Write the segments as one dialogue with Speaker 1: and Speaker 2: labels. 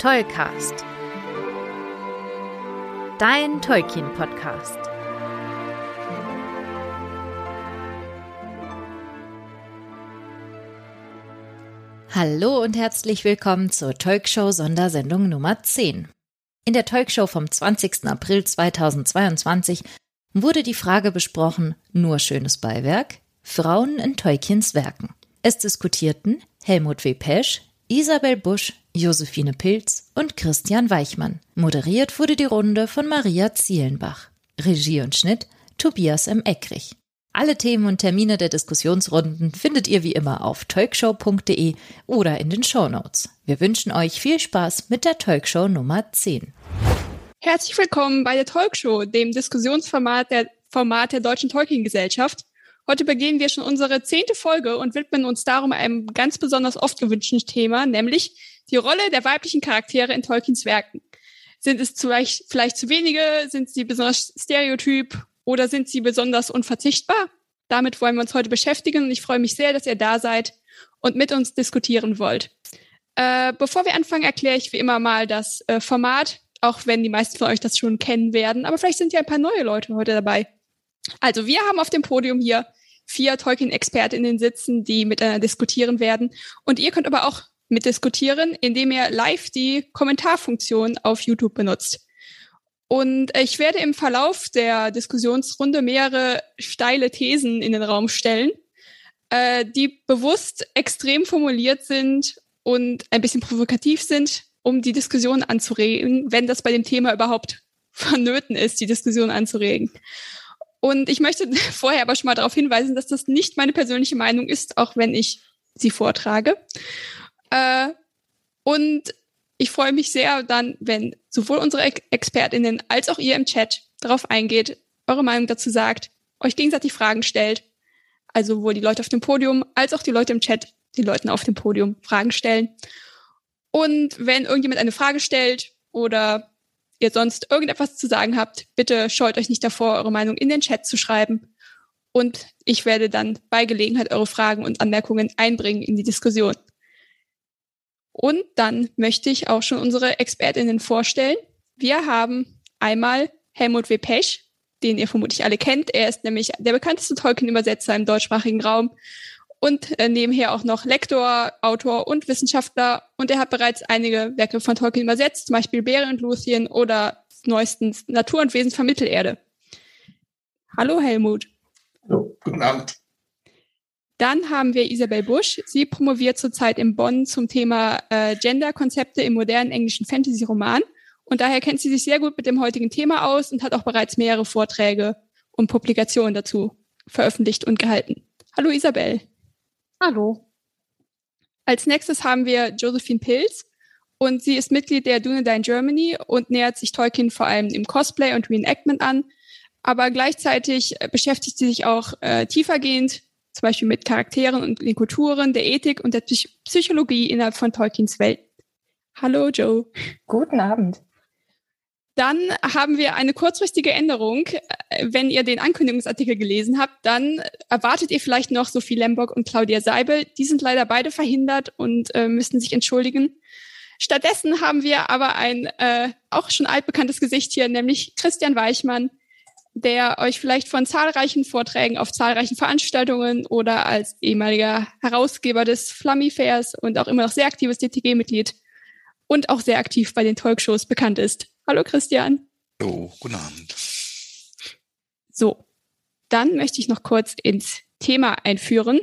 Speaker 1: Tollcast, dein Tolkien-Podcast. Hallo und herzlich willkommen zur Tolkshow Sondersendung Nummer 10. In der Tolkshow vom 20. April 2022 wurde die Frage besprochen, nur schönes Beiwerk? Frauen in Tolkiens Werken. Es diskutierten Helmut W. Pesch, Isabel Busch, Josephine Pilz und Christian Weichmann. Moderiert wurde die Runde von Maria Zielenbach. Regie und Schnitt Tobias M. Eckrich. Alle Themen und Termine der Diskussionsrunden findet ihr wie immer auf tolkshow.de oder in den Shownotes. Wir wünschen euch viel Spaß mit der Tolkshow Nummer 10.
Speaker 2: Herzlich willkommen bei der Tolkshow, dem Diskussionsformat der Deutschen Tolkien-Gesellschaft. Heute begehen wir schon unsere 10. Folge und widmen uns darum einem ganz besonders oft gewünschten Thema, nämlich die Rolle der weiblichen Charaktere in Tolkiens Werken. Sind es vielleicht zu wenige? Sind sie besonders stereotyp? Oder sind sie besonders unverzichtbar? Damit wollen wir uns heute beschäftigen und ich freue mich sehr, dass ihr da seid und mit uns diskutieren wollt. Bevor wir anfangen, erkläre ich wie immer mal das Format, auch wenn die meisten von euch das schon kennen werden. Aber vielleicht sind ja ein paar neue Leute heute dabei. Also wir haben auf dem Podium hier 4 Tolkien-ExpertInnen sitzen, die miteinander diskutieren werden. Und ihr könnt aber auch mitdiskutieren, indem ihr live die Kommentarfunktion auf YouTube benutzt. Und ich werde im Verlauf der Diskussionsrunde mehrere steile Thesen in den Raum stellen, die bewusst extrem formuliert sind und ein bisschen provokativ sind, um die Diskussion anzuregen, wenn das bei dem Thema überhaupt vonnöten ist, die Diskussion anzuregen. Und ich möchte vorher aber schon mal darauf hinweisen, dass das nicht meine persönliche Meinung ist, auch wenn ich sie vortrage. Und ich freue mich sehr dann, wenn sowohl unsere ExpertInnen als auch ihr im Chat darauf eingeht, eure Meinung dazu sagt, euch gegenseitig Fragen stellt. Also sowohl die Leute auf dem Podium als auch die Leute im Chat, die Leuten auf dem Podium Fragen stellen. Und wenn irgendjemand eine Frage stellt oder ihr sonst irgendetwas zu sagen habt, bitte scheut euch nicht davor, eure Meinung in den Chat zu schreiben. Und ich werde dann bei Gelegenheit eure Fragen und Anmerkungen einbringen in die Diskussion. Und dann möchte ich auch schon unsere ExpertInnen vorstellen. Wir haben einmal Helmut W. Pesch, den ihr vermutlich alle kennt. Er ist nämlich der bekannteste Tolkien-Übersetzer im deutschsprachigen Raum und nebenher auch noch Lektor, Autor und Wissenschaftler. Und er hat bereits einige Werke von Tolkien übersetzt, zum Beispiel Beren und Lúthien oder neuestens Natur und Wesen von Mittelerde. Hallo Helmut.
Speaker 3: Hallo, guten Abend.
Speaker 2: Dann haben wir Isabel Busch. Sie promoviert zurzeit in Bonn zum Thema Gender-Konzepte im modernen englischen Fantasy-Roman. Und daher kennt sie sich sehr gut mit dem heutigen Thema aus und hat auch bereits mehrere Vorträge und Publikationen dazu veröffentlicht und gehalten. Hallo Isabel.
Speaker 4: Hallo.
Speaker 2: Als nächstes haben wir Josephine Pilz. Und sie ist Mitglied der Dunedain Germany und nähert sich Tolkien vor allem im Cosplay und Reenactment an. Aber gleichzeitig beschäftigt sie sich auch tiefergehend zum Beispiel mit Charakteren und den Kulturen, der Ethik und der Psychologie innerhalb von Tolkiens Welt. Hallo, Joe.
Speaker 4: Guten Abend.
Speaker 2: Dann haben wir eine kurzfristige Änderung. Wenn ihr den Ankündigungsartikel gelesen habt, dann erwartet ihr vielleicht noch Sophie Lembock und Claudia Seibel. Die sind leider beide verhindert und müssen sich entschuldigen. Stattdessen haben wir aber ein auch schon altbekanntes Gesicht hier, nämlich Christian Weichmann, der euch vielleicht von zahlreichen Vorträgen auf zahlreichen Veranstaltungen oder als ehemaliger Herausgeber des Flummy Fairs und auch immer noch sehr aktives DTG-Mitglied und auch sehr aktiv bei den Talkshows bekannt ist. Hallo Christian.
Speaker 3: Hallo, guten Abend.
Speaker 2: So, dann möchte ich noch kurz ins Thema einführen.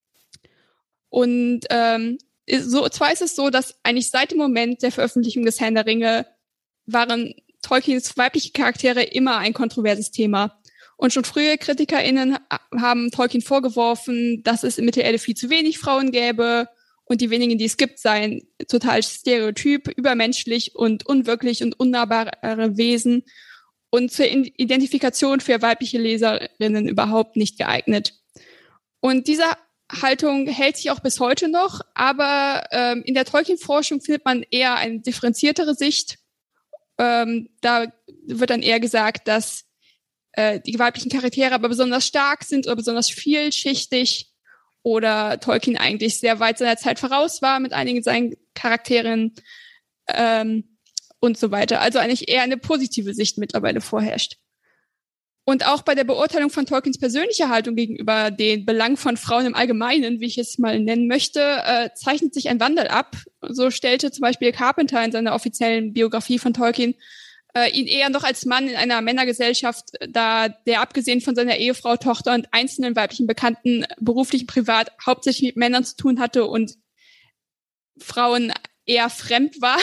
Speaker 2: Und zwar ist es so, dass eigentlich seit dem Moment der Veröffentlichung des Herrn der Ringe waren Tolkiens weibliche Charaktere immer ein kontroverses Thema. Und schon frühe KritikerInnen haben Tolkien vorgeworfen, dass es in Mittelerde viel zu wenig Frauen gäbe und die wenigen, die es gibt, seien total stereotyp, übermenschlich und unwirklich und unnahbare Wesen und zur Identifikation für weibliche Leserinnen überhaupt nicht geeignet. Und diese Haltung hält sich auch bis heute noch, aber in der Tolkien-Forschung findet man eher eine differenziertere Sicht. Da wird dann eher gesagt, dass die weiblichen Charaktere aber besonders stark sind oder besonders vielschichtig oder Tolkien eigentlich sehr weit seiner Zeit voraus war mit einigen seinen Charakteren. und so weiter. Also eigentlich eher eine positive Sicht mittlerweile vorherrscht. Und auch bei der Beurteilung von Tolkiens persönlicher Haltung gegenüber den Belangen von Frauen im Allgemeinen, wie ich es mal nennen möchte, zeichnet sich ein Wandel ab. So stellte zum Beispiel Carpenter in seiner offiziellen Biografie von Tolkien ihn eher noch als Mann in einer Männergesellschaft dar, der abgesehen von seiner Ehefrau, Tochter und einzelnen weiblichen Bekannten beruflich und privat hauptsächlich mit Männern zu tun hatte und Frauen eher fremd war.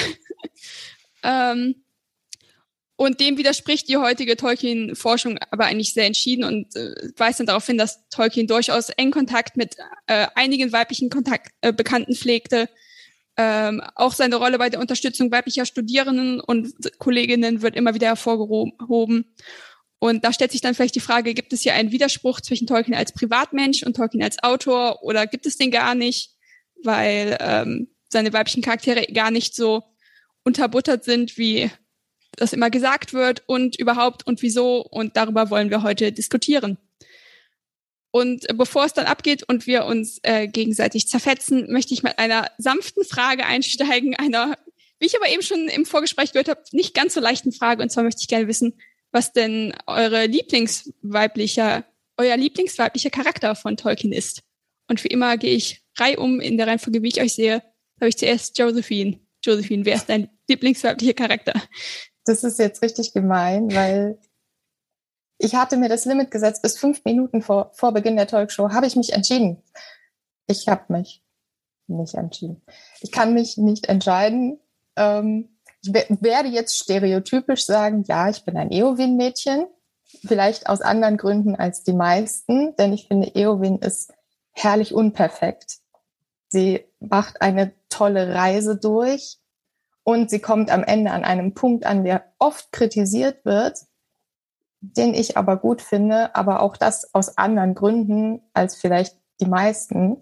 Speaker 2: Und dem widerspricht die heutige Tolkien-Forschung aber eigentlich sehr entschieden und weist dann darauf hin, dass Tolkien durchaus engen Kontakt mit einigen weiblichen Bekannten pflegte. Auch seine Rolle bei der Unterstützung weiblicher Studierenden und Kolleginnen wird immer wieder hervorgehoben. Und da stellt sich dann vielleicht die Frage, gibt es hier einen Widerspruch zwischen Tolkien als Privatmensch und Tolkien als Autor oder gibt es den gar nicht, weil seine weiblichen Charaktere gar nicht so unterbuttert sind, wie das immer gesagt wird und überhaupt und wieso, und darüber wollen wir heute diskutieren. Und bevor es dann abgeht und wir uns gegenseitig zerfetzen, möchte ich mit einer sanften Frage einsteigen, einer, wie ich aber eben schon im Vorgespräch gehört habe, nicht ganz so leichten Frage. Und zwar möchte ich gerne wissen, was denn euer lieblingsweiblicher Charakter von Tolkien ist. Und wie immer gehe ich reihum in der Reihenfolge, wie ich euch sehe. Da habe ich zuerst Josephine. Josephine, wer ist dein lieblingsweiblicher Charakter?
Speaker 4: Das ist jetzt richtig gemein, weil ich hatte mir das Limit gesetzt, bis 5 Minuten vor Beginn der Talkshow habe ich mich entschieden. Ich habe mich nicht entschieden. Ich kann mich nicht entscheiden. Ich werde jetzt stereotypisch sagen, ja, ich bin ein Eowyn-Mädchen. Vielleicht aus anderen Gründen als die meisten, denn ich finde, Eowyn ist herrlich unperfekt. Sie macht eine tolle Reise durch und sie kommt am Ende an einem Punkt an, der oft kritisiert wird, den ich aber gut finde, aber auch das aus anderen Gründen als vielleicht die meisten.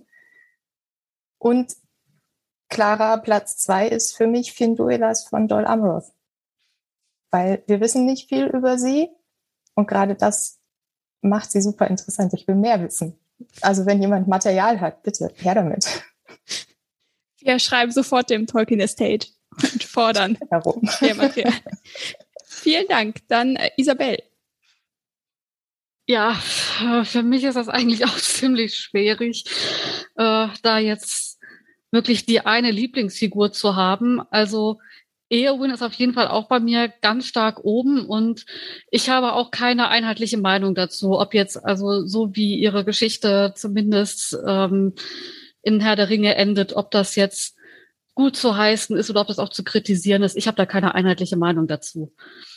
Speaker 4: Und klarer Platz 2 ist für mich Finduilas von Dol Amroth, weil wir wissen nicht viel über sie und gerade das macht sie super interessant. Ich will mehr wissen. Also wenn jemand Material hat, bitte her damit.
Speaker 2: Wir schreiben sofort dem Tolkien Estate und fordern mehr Material. Vielen Dank. Dann Isabel.
Speaker 5: Ja, für mich ist das eigentlich auch ziemlich schwierig, da jetzt wirklich die eine Lieblingsfigur zu haben. Also Eowyn ist auf jeden Fall auch bei mir ganz stark oben und ich habe auch keine einheitliche Meinung dazu, ob jetzt also so wie ihre Geschichte zumindest in Herr der Ringe endet, ob das jetzt gut zu heißen ist oder ob das auch zu kritisieren ist. Ich habe da keine einheitliche Meinung dazu.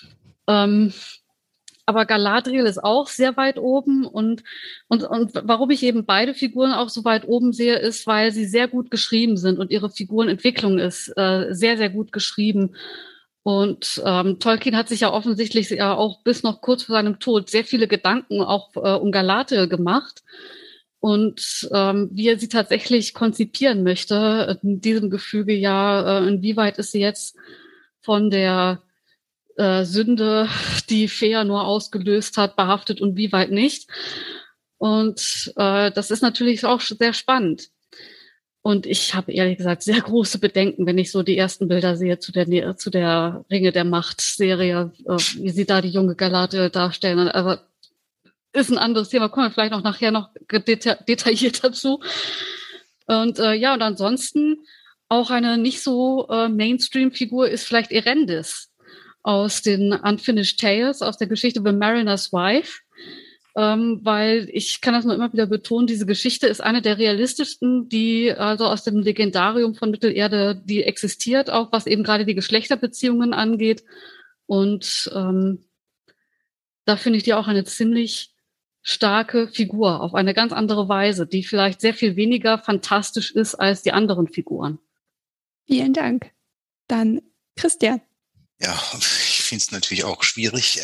Speaker 5: Aber Galadriel ist auch sehr weit oben und warum ich eben beide Figuren auch so weit oben sehe, ist, weil sie sehr gut geschrieben sind und ihre Figurenentwicklung ist sehr, sehr gut geschrieben. Und Tolkien hat sich ja offensichtlich ja auch bis noch kurz vor seinem Tod sehr viele Gedanken auch um Galadriel gemacht und wie er sie tatsächlich konzipieren möchte in diesem Gefüge, ja, inwieweit ist sie jetzt von der Sünde, die Fëa nur ausgelöst hat, behaftet und wie weit nicht. Und das ist natürlich auch sehr spannend. Und ich habe ehrlich gesagt sehr große Bedenken, wenn ich so die ersten Bilder sehe zu der Ringe der Macht-Serie, wie sie da die junge Galadriel darstellen. Also ist ein anderes Thema, kommen wir vielleicht auch nachher noch detailliert dazu. Und ja, und ansonsten auch eine nicht so Mainstream-Figur ist vielleicht Erendis aus den Unfinished Tales, aus der Geschichte The Mariner's Wife, weil ich kann das nur immer wieder betonen, diese Geschichte ist eine der realistischsten, die also aus dem Legendarium von Mittelerde, die existiert, auch was eben gerade die Geschlechterbeziehungen angeht. Und da finde ich die auch eine ziemlich starke Figur, auf eine ganz andere Weise, die vielleicht sehr viel weniger fantastisch ist als die anderen Figuren.
Speaker 2: Vielen Dank. Dann Christian.
Speaker 3: Ja, ich finde es natürlich auch schwierig.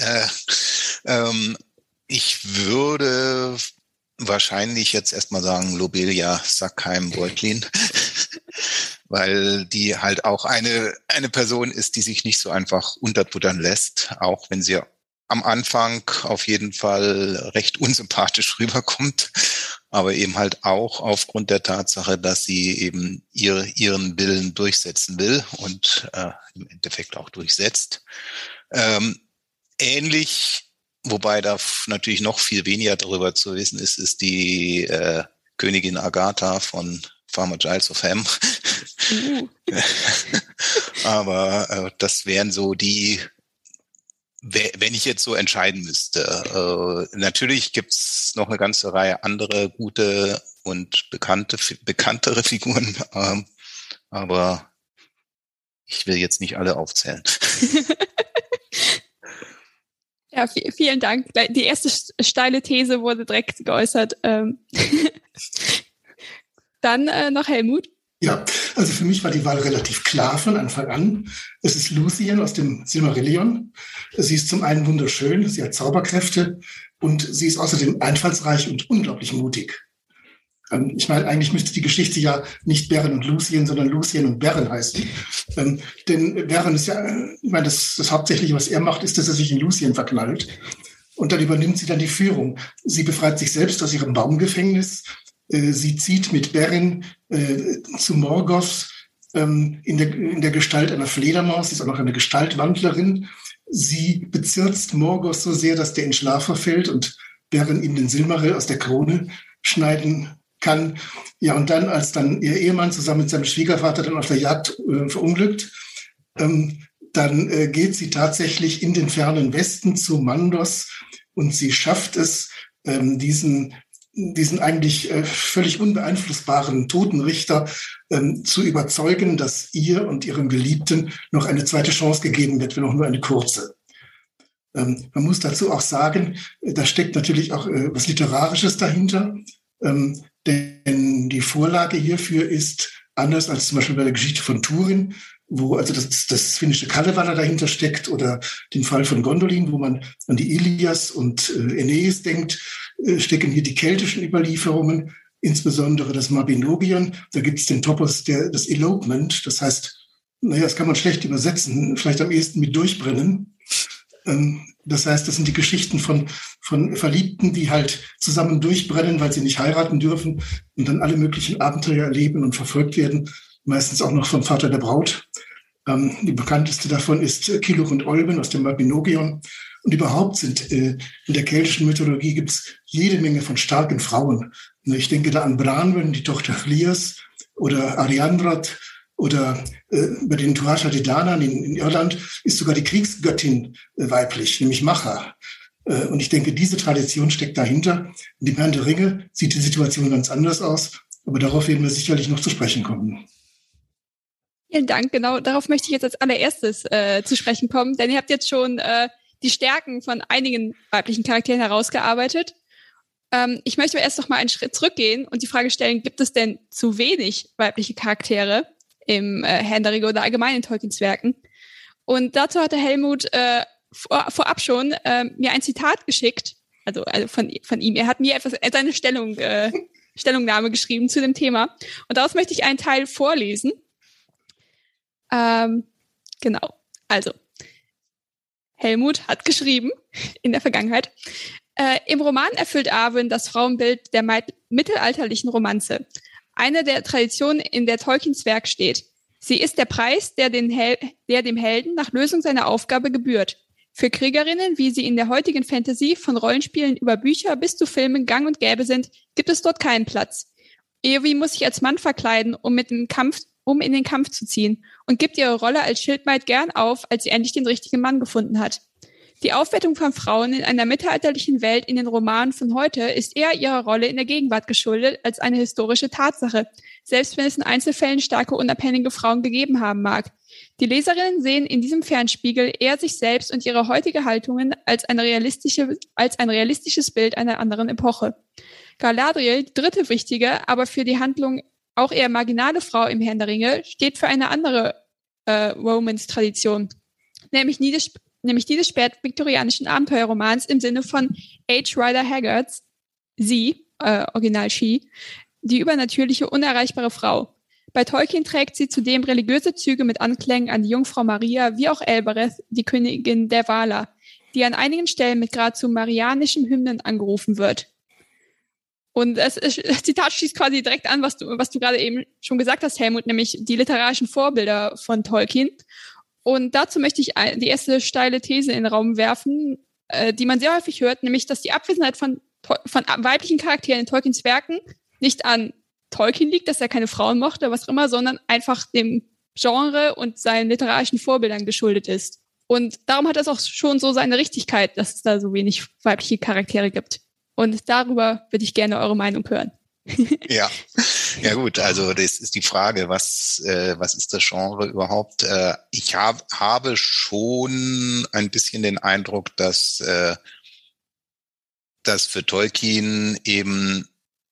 Speaker 3: Ich würde wahrscheinlich jetzt erstmal sagen Lobelia Sackheim-Beutlin, weil die halt auch eine Person ist, die sich nicht so einfach unterbuttern lässt, auch wenn sie am Anfang auf jeden Fall recht unsympathisch rüberkommt. aber eben halt auch aufgrund der Tatsache, dass sie eben ihren Willen durchsetzen will und im Endeffekt auch durchsetzt. Ähnlich, wobei da natürlich noch viel weniger darüber zu wissen ist die Königin Agatha von Farmer Giles of Ham. Aber das wären so die, wenn ich jetzt so entscheiden müsste. Natürlich gibt's noch eine ganze Reihe andere gute und bekanntere Figuren, aber ich will jetzt nicht alle aufzählen.
Speaker 2: Ja, vielen Dank. Die erste steile These wurde direkt geäußert. Dann noch Helmut.
Speaker 6: Ja, also für mich war die Wahl relativ klar von Anfang an. Es ist Lucien aus dem Silmarillion. Sie ist zum einen wunderschön, sie hat Zauberkräfte und sie ist außerdem einfallsreich und unglaublich mutig. Ich meine, eigentlich müsste die Geschichte ja nicht Beren und Lucien, sondern Lucien und Beren heißen. Denn Beren ist ja, ich meine, das Hauptsächliche, was er macht, ist, dass er sich in Lucien verknallt. Und dann übernimmt sie dann die Führung. Sie befreit sich selbst aus ihrem Baumgefängnis. Sie zieht mit Beren zu Morgoth in der Gestalt einer Fledermaus. Sie ist auch noch eine Gestaltwandlerin. Sie bezirzt Morgoth so sehr, dass der in Schlaf verfällt und Beren ihm den Silmaril aus der Krone schneiden kann. Ja, und dann, als dann ihr Ehemann zusammen mit seinem Schwiegervater dann auf der Jagd verunglückt, dann geht sie tatsächlich in den fernen Westen zu Mandos und sie schafft es, diesen eigentlich völlig unbeeinflussbaren Totenrichter zu überzeugen, dass ihr und ihrem Geliebten noch eine zweite Chance gegeben wird, wenn auch nur eine kurze. Man muss dazu auch sagen, da steckt natürlich auch was Literarisches dahinter, denn die Vorlage hierfür ist anders als zum Beispiel bei der Geschichte von Turin, wo also das finnische Kalevala dahinter steckt, oder den Fall von Gondolin, wo man an die Ilias und Aeneas denkt, stecken hier die keltischen Überlieferungen, insbesondere das Mabinogion. Da gibt es den Topos das Elopement, das heißt, das kann man schlecht übersetzen, vielleicht am ehesten mit Durchbrennen. Das heißt, das sind die Geschichten von Verliebten, die halt zusammen durchbrennen, weil sie nicht heiraten dürfen und dann alle möglichen Abenteuer erleben und verfolgt werden, meistens auch noch vom Vater der Braut. Die bekannteste davon ist Killuch und Olben aus dem Mabinogion. Und überhaupt in der keltischen Mythologie gibt es jede Menge von starken Frauen. Ich denke da an Branwen, die Tochter Fliers, oder Arianrod, oder bei den Tuatha De Danann in Irland ist sogar die Kriegsgöttin weiblich, nämlich Macha. Und ich denke, diese Tradition steckt dahinter. In dem Herrn der Ringe sieht die Situation ganz anders aus, aber darauf werden wir sicherlich noch zu sprechen kommen.
Speaker 2: Vielen Dank, genau. Darauf möchte ich jetzt als allererstes zu sprechen kommen, denn ihr habt jetzt schon die Stärken von einigen weiblichen Charakteren herausgearbeitet. Ich möchte aber erst noch mal einen Schritt zurückgehen und die Frage stellen, gibt es denn zu wenig weibliche Charaktere im Herrn der Ringe oder allgemein in Tolkiens Werken? Und dazu hatte Helmut vorab schon mir ein Zitat geschickt, also von ihm. Er hat mir seine Stellungnahme geschrieben zu dem Thema. Und daraus möchte ich einen Teil vorlesen. Genau. Also, Helmut hat geschrieben in der Vergangenheit: Im Roman erfüllt Arwen das Frauenbild der mittelalterlichen Romanze, eine der Traditionen, in der Tolkiens Werk steht. Sie ist der Preis, der dem Helden nach Lösung seiner Aufgabe gebührt. Für Kriegerinnen, wie sie in der heutigen Fantasy von Rollenspielen über Bücher bis zu Filmen gang und gäbe sind, gibt es dort keinen Platz. Eowyn muss sich als Mann verkleiden, um in den Kampf zu ziehen, und gibt ihre Rolle als Schildmaid gern auf, als sie endlich den richtigen Mann gefunden hat. Die Aufwertung von Frauen in einer mittelalterlichen Welt in den Romanen von heute ist eher ihrer Rolle in der Gegenwart geschuldet als eine historische Tatsache, selbst wenn es in Einzelfällen starke unabhängige Frauen gegeben haben mag. Die Leserinnen sehen in diesem Fernspiegel eher sich selbst und ihre heutige Haltungen als ein realistisches Bild einer anderen Epoche. Galadriel, die dritte wichtige, aber für die Handlung auch eher marginale Frau im Herrn der Ringe, steht für eine andere Romance-Tradition, nämlich die des spätviktorianischen Abenteuerromans im Sinne von H. Rider Haggards, sie, Original She, die übernatürliche, unerreichbare Frau. Bei Tolkien trägt sie zudem religiöse Züge mit Anklängen an die Jungfrau Maria, wie auch Elbereth, die Königin der Valar, die an einigen Stellen mit geradezu marianischen Hymnen angerufen wird. Und das Zitat schließt quasi direkt an, was du gerade eben schon gesagt hast, Helmut, nämlich die literarischen Vorbilder von Tolkien. Und dazu möchte ich die erste steile These in den Raum werfen, die man sehr häufig hört, nämlich, dass die Abwesenheit von weiblichen Charakteren in Tolkiens Werken nicht an Tolkien liegt, dass er keine Frauen mochte, was auch immer, sondern einfach dem Genre und seinen literarischen Vorbildern geschuldet ist. Und darum hat das auch schon so seine Richtigkeit, dass es da so wenig weibliche Charaktere gibt. Und darüber würde ich gerne eure Meinung hören.
Speaker 3: Ja, gut, also das ist die Frage, was ist das Genre überhaupt? Ich habe schon ein bisschen den Eindruck, dass für Tolkien eben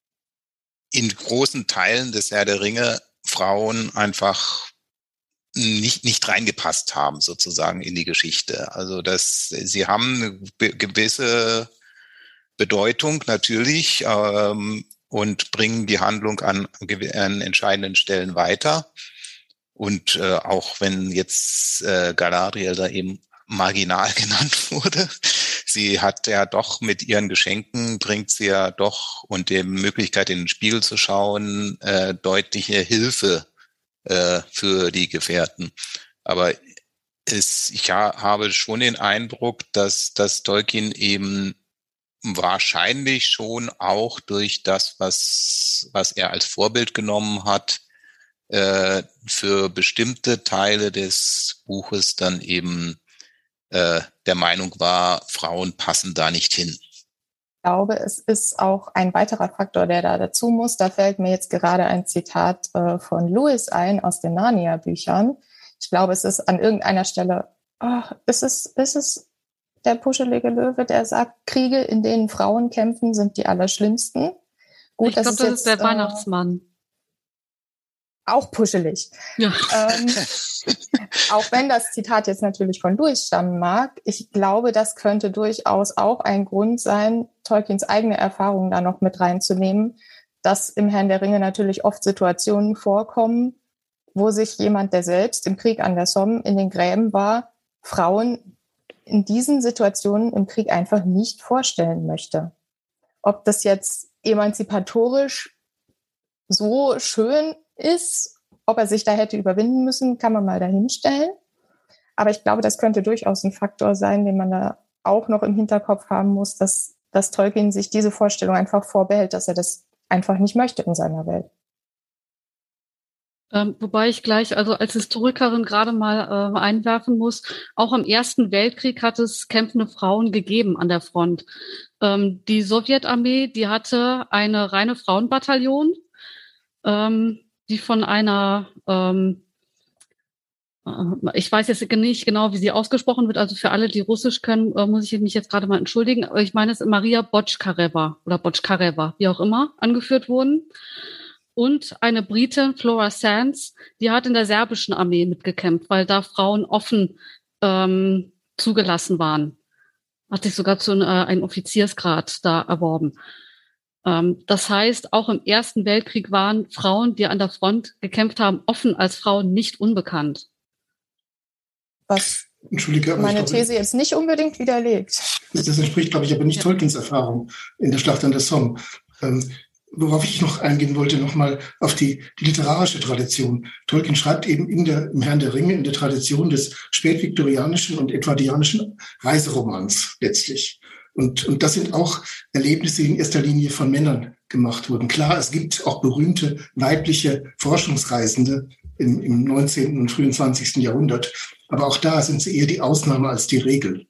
Speaker 3: in großen Teilen des Herr der Ringe Frauen einfach nicht reingepasst haben, sozusagen in die Geschichte. Also sie haben eine gewisse Bedeutung natürlich und bringen die Handlung an entscheidenden Stellen weiter. Und auch wenn jetzt Galadriel da eben marginal genannt wurde, sie hat ja doch mit ihren Geschenken, bringt sie ja doch und der Möglichkeit in den Spiegel zu schauen, deutliche Hilfe für die Gefährten. Aber ich habe schon den Eindruck, dass Tolkien eben wahrscheinlich schon auch durch das, was er als Vorbild genommen hat, für bestimmte Teile des Buches dann eben der Meinung war, Frauen passen da nicht hin.
Speaker 4: Ich glaube, es ist auch ein weiterer Faktor, der da dazu muss. Da fällt mir jetzt gerade ein Zitat von Lewis ein aus den Narnia-Büchern. Ich glaube, es ist an irgendeiner Stelle, ist es der puschelige Löwe, der sagt, Kriege, in denen Frauen kämpfen, sind die allerschlimmsten. Gut, ich glaube, das ist der
Speaker 5: Weihnachtsmann.
Speaker 4: Auch puschelig. Ja. Auch wenn das Zitat jetzt natürlich von Lewis stammen mag, ich glaube, das könnte durchaus auch ein Grund sein, Tolkiens eigene Erfahrungen da noch mit reinzunehmen, dass im Herrn der Ringe natürlich oft Situationen vorkommen, wo sich jemand, der selbst im Krieg an der Somme in den Gräben war, Frauen in diesen Situationen im Krieg einfach nicht vorstellen möchte. Ob das jetzt emanzipatorisch so schön ist, ob er sich da hätte überwinden müssen, kann man mal dahinstellen. Aber ich glaube, das könnte durchaus ein Faktor sein, den man da auch noch im Hinterkopf haben muss, dass Tolkien sich diese Vorstellung einfach vorbehält, dass er das einfach nicht möchte in seiner Welt.
Speaker 5: Wobei ich gleich, also als Historikerin gerade mal einwerfen muss, auch im Ersten Weltkrieg hat es kämpfende Frauen gegeben an der Front. Die Sowjetarmee, die hatte eine reine Frauenbataillon, die von einer, ich weiß jetzt nicht genau, wie sie ausgesprochen wird, also für alle, die Russisch können, muss ich mich jetzt gerade mal entschuldigen, aber ich meine, es ist Maria Botchkareva oder Botchkareva, wie auch immer, angeführt wurden. Und eine Britin, Flora Sands, die hat in der serbischen Armee mitgekämpft, weil da Frauen offen zugelassen waren. Hat sich sogar zu einem Offiziersgrad da erworben. Das heißt, auch im Ersten Weltkrieg waren Frauen, die an der Front gekämpft haben, offen als Frauen nicht unbekannt.
Speaker 4: Was meine These jetzt nicht unbedingt widerlegt.
Speaker 6: Das entspricht, glaube ich, aber nicht Tolkiens Erfahrung in der Schlacht an der Somme. Worauf ich noch eingehen wollte, nochmal auf die literarische Tradition. Tolkien schreibt eben im Herrn der Ringe in der Tradition des spätviktorianischen und edwardianischen Reiseromans letztlich. Und das sind auch Erlebnisse, die in erster Linie von Männern gemacht wurden. Klar, es gibt auch berühmte weibliche Forschungsreisende im 19. und frühen 20. Jahrhundert. Aber auch da sind sie eher die Ausnahme als die Regel.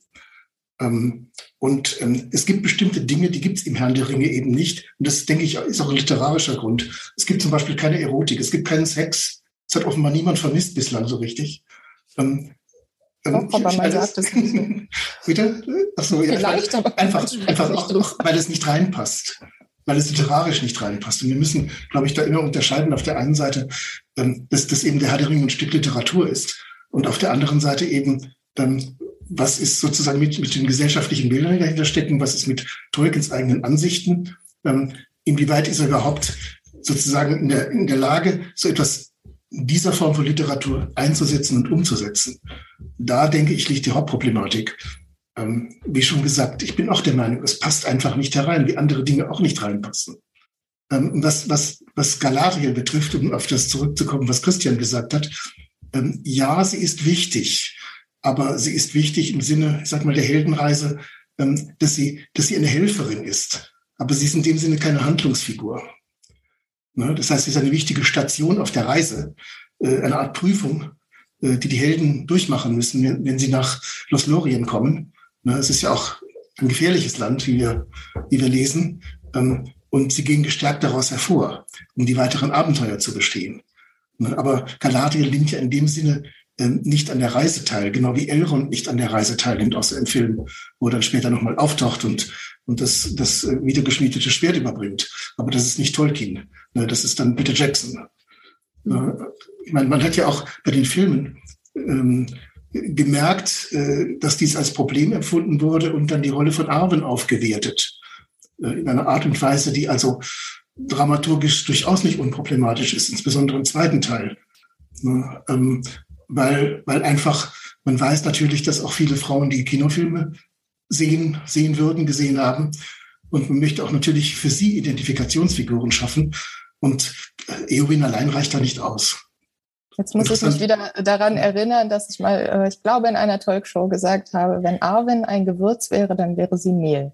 Speaker 6: Es gibt bestimmte Dinge, die gibt es im Herrn der Ringe eben nicht. Und das, denke ich, ist auch ein literarischer Grund. Es gibt zum Beispiel keine Erotik, es gibt keinen Sex. Das hat offenbar niemand vermisst bislang so richtig.
Speaker 4: Aber man sagt es nicht.
Speaker 6: Bitte? Achso, ja,
Speaker 4: vielleicht, aber
Speaker 6: einfach auch, weil es nicht reinpasst. Weil es literarisch nicht reinpasst. Und wir müssen, glaube ich, da immer unterscheiden. Auf der einen Seite, dass eben der Herr der Ringe ein Stück Literatur ist. Und auf der anderen Seite eben, was ist sozusagen mit den gesellschaftlichen Bildern, die dahinter stecken, was ist mit Tolkiens eigenen Ansichten, inwieweit ist er überhaupt sozusagen in der Lage, so etwas in dieser Form von Literatur einzusetzen und umzusetzen. Da, denke ich, liegt die Hauptproblematik. Wie schon gesagt, ich bin auch der Meinung, es passt einfach nicht herein, wie andere Dinge auch nicht reinpassen. Was Galadriel betrifft, um auf das zurückzukommen, was Christian gesagt hat, ja, sie ist wichtig, aber sie ist wichtig im Sinne, ich sag mal, der Heldenreise, dass sie eine Helferin ist. Aber sie ist in dem Sinne keine Handlungsfigur. Ne? Das heißt, sie ist eine wichtige Station auf der Reise, eine Art Prüfung, die Helden durchmachen müssen, wenn sie nach Lothlórien kommen. Ne? Es ist ja auch ein gefährliches Land, wie wir lesen. Und sie gehen gestärkt daraus hervor, um die weiteren Abenteuer zu bestehen. Aber Galadriel nimmt ja in dem Sinne nicht an der Reise teil, genau wie Elrond nicht an der Reise teilnimmt, außer im Film, wo er dann später nochmal auftaucht und das wiedergeschmiedete Schwert überbringt. Aber das ist nicht Tolkien, das ist dann Peter Jackson. Man hat ja auch bei den Filmen gemerkt, dass dies als Problem empfunden wurde und dann die Rolle von Arwen aufgewertet. In einer Art und Weise, die also dramaturgisch durchaus nicht unproblematisch ist, insbesondere im zweiten Teil. Weil einfach, man weiß natürlich, dass auch viele Frauen die Kinofilme gesehen haben. Und man möchte auch natürlich für sie Identifikationsfiguren schaffen. Und Éowyn allein reicht da nicht aus.
Speaker 4: Jetzt muss ich mich wieder daran erinnern, dass ich mal, ich glaube, in einer Talkshow gesagt habe, wenn Arwen ein Gewürz wäre, dann wäre sie Mehl.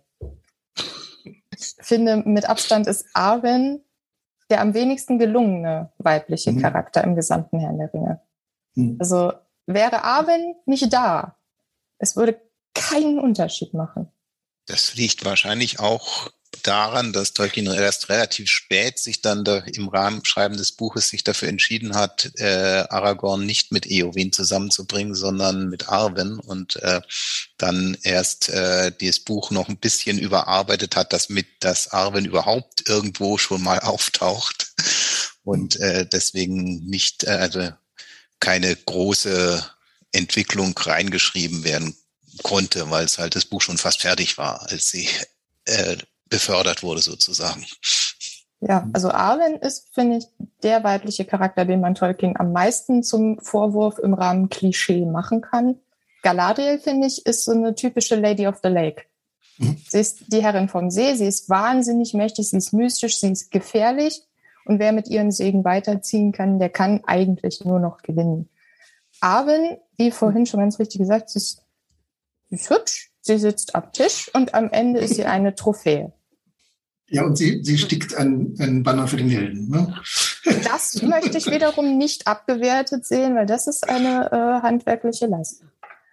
Speaker 4: Ich finde, mit Abstand ist Arwen der am wenigsten gelungene weibliche Charakter im gesamten Herrn der Ringe. Also wäre Arwen nicht da, es würde keinen Unterschied machen.
Speaker 3: Das liegt wahrscheinlich auch daran, dass Tolkien erst relativ spät sich dann im Rahmenschreiben des Buches sich dafür entschieden hat, Aragorn nicht mit Éowyn zusammenzubringen, sondern mit Arwen und dann erst dieses Buch noch ein bisschen überarbeitet hat, dass Arwen überhaupt irgendwo schon mal auftaucht und deswegen nicht, also keine große Entwicklung reingeschrieben werden konnte, weil es halt das Buch schon fast fertig war, als sie befördert wurde sozusagen.
Speaker 4: Ja, also Arwen ist, finde ich, der weibliche Charakter, den man Tolkien am meisten zum Vorwurf im Rahmen Klischee machen kann. Galadriel, finde ich, ist so eine typische Lady of the Lake. Sie ist die Herrin vom See, sie ist wahnsinnig mächtig, sie ist mystisch, sie ist gefährlich und wer mit ihren Segen weiterziehen kann, der kann eigentlich nur noch gewinnen. Arwen, wie vorhin schon ganz richtig gesagt, sie ist hübsch, sie sitzt am Tisch und am Ende ist sie eine Trophäe.
Speaker 6: Ja, und sie stickt einen Banner für den Helden. Ne?
Speaker 4: Das möchte ich wiederum nicht abgewertet sehen, weil das ist eine handwerkliche Leistung.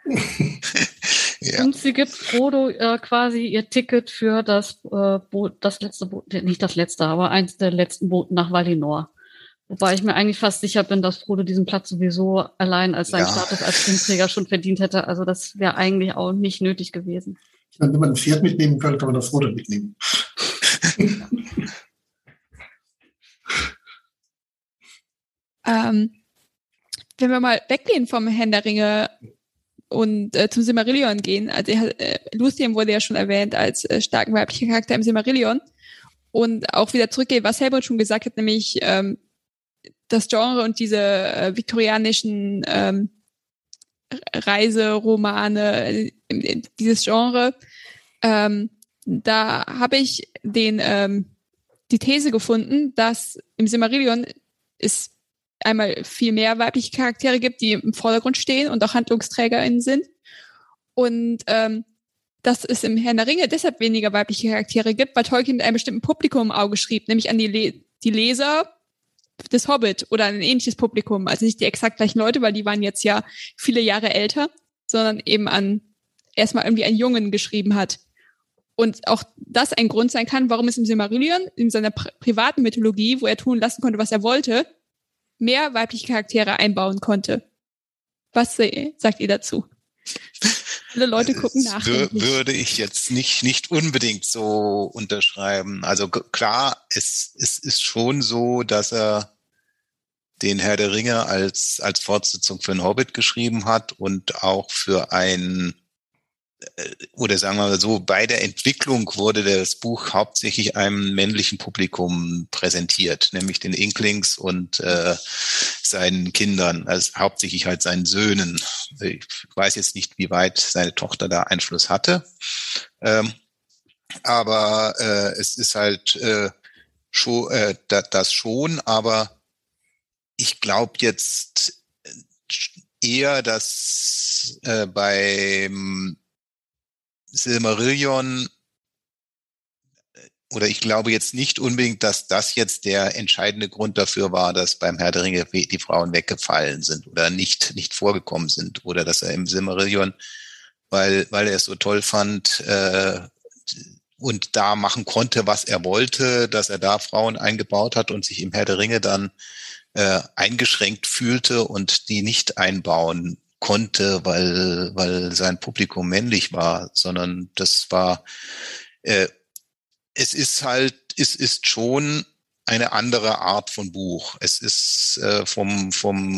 Speaker 5: Ja. Und sie gibt Frodo quasi ihr Ticket für das Boot, das letzte Boot, nicht das letzte, aber eins der letzten Boote nach Valinor. Wobei ich mir eigentlich fast sicher bin, dass Frodo diesen Platz sowieso allein als seinen Status als Filmträger schon verdient hätte. Also das wäre eigentlich auch nicht nötig gewesen.
Speaker 6: Ich meine, wenn man ein Pferd mitnehmen kann, kann man auch Frodo mitnehmen.
Speaker 2: Wenn wir mal weggehen vom Herrn der Ringe und zum Silmarillion gehen, also Luthien wurde ja schon erwähnt als starken weiblichen Charakter im Silmarillion und auch wieder zurückgehen, was Helmut schon gesagt hat, nämlich das Genre und diese viktorianischen Reiseromane, dieses Genre, da habe ich die These gefunden, dass im Silmarillion es einmal viel mehr weibliche Charaktere gibt, die im Vordergrund stehen und auch HandlungsträgerInnen sind. Und dass es im Herrn der Ringe deshalb weniger weibliche Charaktere gibt, weil Tolkien mit einem bestimmten Publikum im Auge schrieb, nämlich an die Leser des Hobbit oder ein ähnliches Publikum. Also nicht die exakt gleichen Leute, weil die waren jetzt ja viele Jahre älter, sondern eben erstmal irgendwie einen Jungen geschrieben hat. Und auch das ein Grund sein kann, warum es im Silmarillion, in seiner privaten Mythologie, wo er tun lassen konnte, was er wollte, mehr weibliche Charaktere einbauen konnte. Was sagt ihr dazu? Alle Leute gucken nach.
Speaker 3: Würde ich jetzt nicht unbedingt so unterschreiben. Also klar, es ist schon so, dass er den Herr der Ringe als Fortsetzung für einen Hobbit geschrieben hat und auch für oder sagen wir mal so, bei der Entwicklung wurde das Buch hauptsächlich einem männlichen Publikum präsentiert, nämlich den Inklings und seinen Kindern, also hauptsächlich halt seinen Söhnen. Ich weiß jetzt nicht, wie weit seine Tochter da Einfluss hatte, aber es ist halt das schon, aber ich glaube jetzt eher, dass beim Silmarillion, oder ich glaube jetzt nicht unbedingt, dass das jetzt der entscheidende Grund dafür war, dass beim Herr der Ringe die Frauen weggefallen sind oder nicht vorgekommen sind, oder dass er im Silmarillion, weil er es so toll fand und da machen konnte, was er wollte, dass er da Frauen eingebaut hat und sich im Herr der Ringe dann eingeschränkt fühlte und die nicht einbauen konnte, weil sein Publikum männlich war, sondern das war es ist schon eine andere Art von Buch. Es ist vom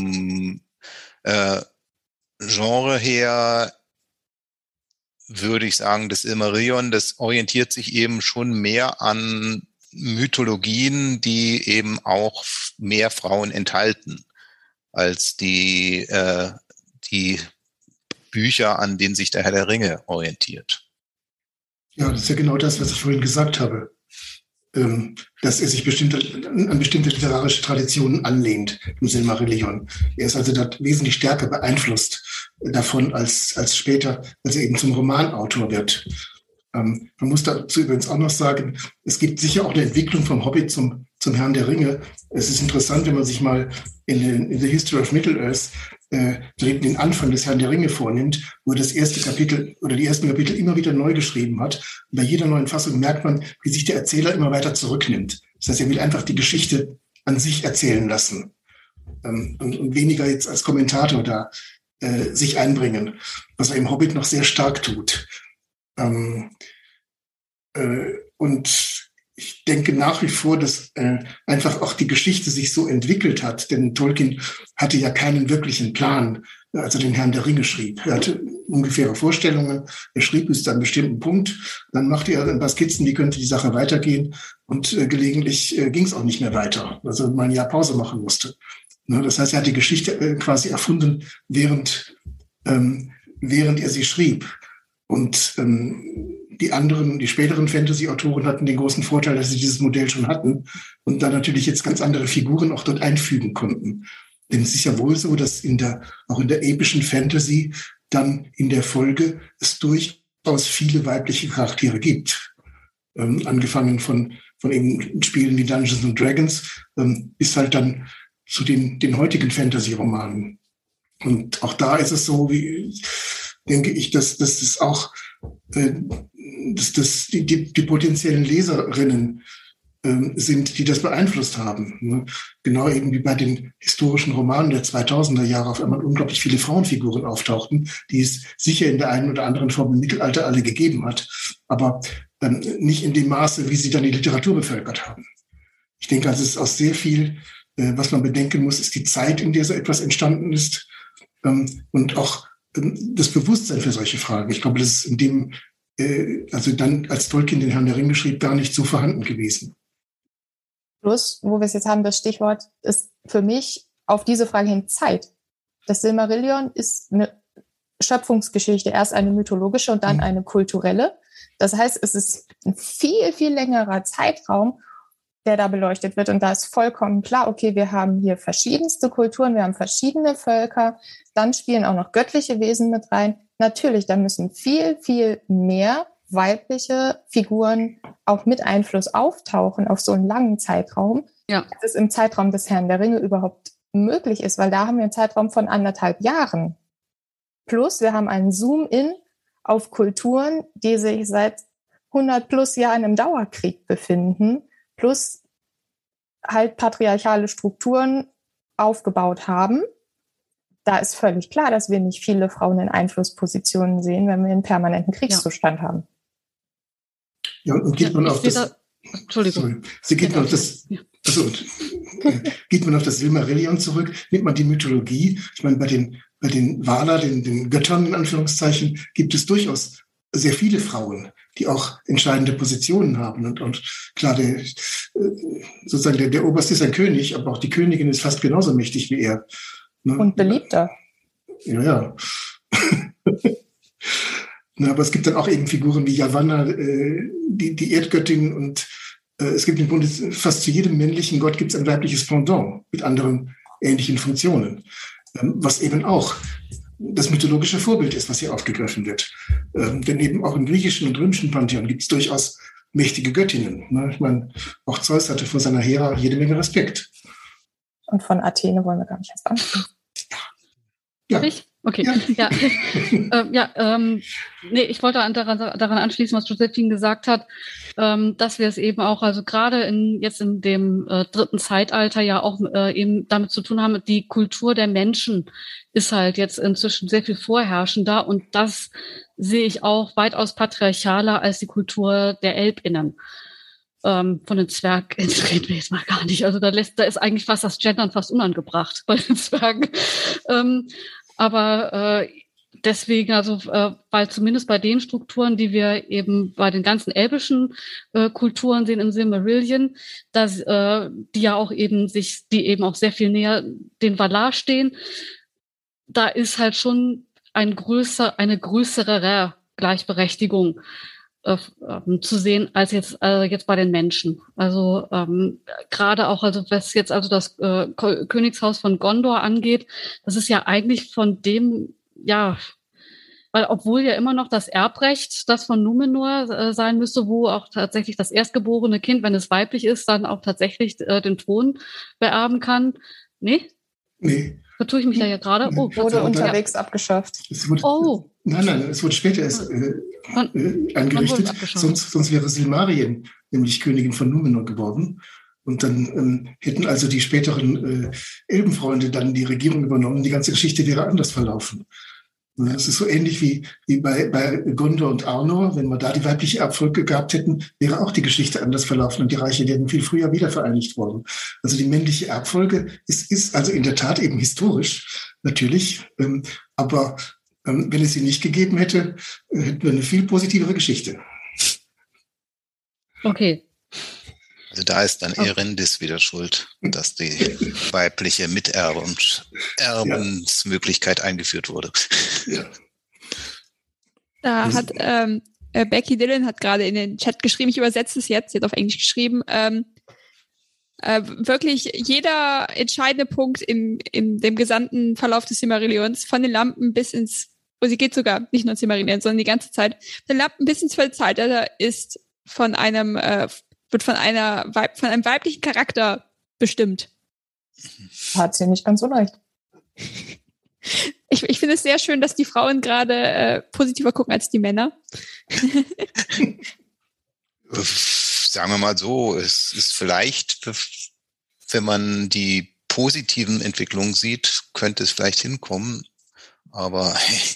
Speaker 3: Genre her, würde ich sagen, das Silmarillion, das orientiert sich eben schon mehr an Mythologien, die eben auch mehr Frauen enthalten, als die Bücher, an denen sich der Herr der Ringe orientiert.
Speaker 6: Ja, das ist ja genau das, was ich vorhin gesagt habe, dass er sich an bestimmte literarische Traditionen anlehnt im Silmarillion. Er ist also da wesentlich stärker beeinflusst davon als später, als er eben zum Romanautor wird. Man muss dazu übrigens auch noch sagen, es gibt sicher auch eine Entwicklung vom Hobbit zum Herrn der Ringe. Es ist interessant, wenn man sich mal in The History of Middle-earth den Anfang des Herrn der Ringe vornimmt, wo er das erste Kapitel oder die ersten Kapitel immer wieder neu geschrieben hat. Und bei jeder neuen Fassung merkt man, wie sich der Erzähler immer weiter zurücknimmt. Das heißt, er will einfach die Geschichte an sich erzählen lassen und weniger jetzt als Kommentator da sich einbringen, was er im Hobbit noch sehr stark tut. Und ich denke nach wie vor, dass einfach auch die Geschichte sich so entwickelt hat, denn Tolkien hatte ja keinen wirklichen Plan, als er den Herrn der Ringe schrieb. Er hatte ungefähre Vorstellungen, er schrieb bis zu einem bestimmten Punkt, dann machte er ein paar Skizzen, wie könnte die Sache weitergehen, und gelegentlich ging es auch nicht mehr weiter, also man ein Jahr Pause machen musste. Das heißt, er hat die Geschichte quasi erfunden, während er sie schrieb. Und die späteren Fantasy-Autoren hatten den großen Vorteil, dass sie dieses Modell schon hatten und dann natürlich jetzt ganz andere Figuren auch dort einfügen konnten. Denn es ist ja wohl so, dass auch in der epischen Fantasy dann in der Folge es durchaus viele weibliche Charaktere gibt. Angefangen von eben Spielen wie Dungeons and Dragons bis halt dann zu den heutigen Fantasy-Romanen. Und auch da ist es so, denke ich, dass das auch dass die potenziellen Leserinnen sind, die das beeinflusst haben. Ne? Genau eben wie bei den historischen Romanen der 2000er Jahre auf einmal unglaublich viele Frauenfiguren auftauchten, die es sicher in der einen oder anderen Form im Mittelalter alle gegeben hat, aber nicht in dem Maße, wie sie dann die Literatur bevölkert haben. Ich denke, also es ist auch sehr viel, was man bedenken muss, ist die Zeit, in der so etwas entstanden ist und auch das Bewusstsein für solche Fragen. Ich glaube, das ist in dem, also dann, als Tolkien den Herrn der Ringe schrieb, gar nicht so vorhanden gewesen.
Speaker 4: Plus, wo wir es jetzt haben, das Stichwort ist für mich auf diese Frage hin Zeit. Das Silmarillion ist eine Schöpfungsgeschichte, erst eine mythologische und dann eine kulturelle. Das heißt, es ist ein viel, viel längerer Zeitraum, der da beleuchtet wird. Und da ist vollkommen klar, okay, wir haben hier verschiedenste Kulturen, wir haben verschiedene Völker, dann spielen auch noch göttliche Wesen mit rein. Natürlich, da müssen viel, viel mehr weibliche Figuren auch mit Einfluss auftauchen auf so einen langen Zeitraum, dass es im Zeitraum des Herrn der Ringe überhaupt möglich ist, weil da haben wir einen Zeitraum von 1,5 Jahren. Plus, wir haben einen Zoom-in auf Kulturen, die sich seit 100 plus Jahren im Dauerkrieg befinden, plus halt patriarchale Strukturen aufgebaut haben. Da ist völlig klar, dass wir nicht viele Frauen in Einflusspositionen sehen, wenn wir einen permanenten Kriegszustand haben.
Speaker 6: Ja, und geht man auf das...
Speaker 5: Entschuldigung.
Speaker 6: Geht man auf das Silmarillion zurück, nimmt man die Mythologie. Ich meine, bei den Valar, den Göttern in Anführungszeichen, gibt es durchaus sehr viele Frauen, die auch entscheidende Positionen haben. Und klar, der Oberst ist ein König, aber auch die Königin ist fast genauso mächtig wie er. Ne? Und
Speaker 4: beliebter.
Speaker 6: Ja. Aber es gibt dann auch eben Figuren wie Yavanna, die Erdgöttin, und Es gibt im Grunde fast zu jedem männlichen Gott gibt es ein weibliches Pendant mit anderen ähnlichen Funktionen, was eben auch das mythologische Vorbild ist, was hier aufgegriffen wird. Denn eben auch im griechischen und römischen Pantheon gibt es durchaus mächtige Göttinnen. Ne? Ich meine, auch Zeus hatte vor seiner Hera jede Menge Respekt.
Speaker 4: Und von Athene wollen wir gar nicht erst anfangen.
Speaker 6: Ja.
Speaker 5: Okay,
Speaker 6: ja.
Speaker 5: Nee, ich wollte daran anschließen, was Josephine gesagt hat, dass wir es eben auch, also gerade jetzt in dem dritten Zeitalter ja auch eben damit zu tun haben, die Kultur der Menschen ist halt jetzt inzwischen sehr viel vorherrschender und das sehe ich auch weitaus patriarchaler als die Kultur der ElbInnen. Von den Zwergen reden wir jetzt mal gar nicht. Also da ist eigentlich fast das Gendern fast unangebracht bei den Zwergen. Aber deswegen, also weil zumindest bei den Strukturen, die wir eben bei den ganzen elbischen Kulturen sehen im Silmarillion, dass die ja auch eben die eben auch sehr viel näher den Valar stehen, da ist halt schon eine größere Gleichberechtigung zu sehen als jetzt bei den Menschen. Also gerade auch, also was jetzt also das Königshaus von Gondor angeht, das ist ja eigentlich von dem, ja, weil obwohl ja immer noch das Erbrecht, das von Numenor sein müsste, wo auch tatsächlich das erstgeborene Kind, wenn es weiblich ist, dann auch tatsächlich den Thron beerben kann. Nee?
Speaker 6: Nee.
Speaker 5: Da tue ich mich da ja gerade.
Speaker 4: Oh, wurde unterwegs abgeschafft.
Speaker 6: Nein, es wurde später erst eingerichtet. Sonst wäre Silmarien nämlich Königin von Numenor geworden. Und dann hätten also die späteren Elbenfreunde dann die Regierung übernommen. Die ganze Geschichte wäre anders verlaufen. Es ist so ähnlich wie bei Gondor und Arnor. Wenn wir da die weibliche Erbfolge gehabt hätten, wäre auch die Geschichte anders verlaufen und die Reiche wären viel früher wiedervereinigt worden. Also die männliche Erbfolge ist also in der Tat eben historisch, natürlich. Aber wenn es sie nicht gegeben hätte, hätten wir eine viel positivere Geschichte.
Speaker 5: Okay.
Speaker 3: Also da ist dann Erendis wieder schuld, dass die weibliche Erbensmöglichkeit eingeführt wurde.
Speaker 6: Ja.
Speaker 2: Da hat Becky Dillon hat gerade in den Chat geschrieben, ich übersetze es jetzt, sie hat auf Englisch geschrieben, wirklich jeder entscheidende Punkt in dem gesamten Verlauf des Silmarillions, von den Lampen bis sie geht sogar nicht nur ins Silmarillion, sondern die ganze Zeit, von den Lampen bis ins Zeitalter ist wird von einem weiblichen Charakter bestimmt.
Speaker 4: Hat sie nicht ganz unrecht.
Speaker 2: Ich finde es sehr schön, dass die Frauen gerade positiver gucken als die Männer.
Speaker 3: Sagen wir mal so, es ist vielleicht, wenn man die positiven Entwicklungen sieht, könnte es vielleicht hinkommen. Aber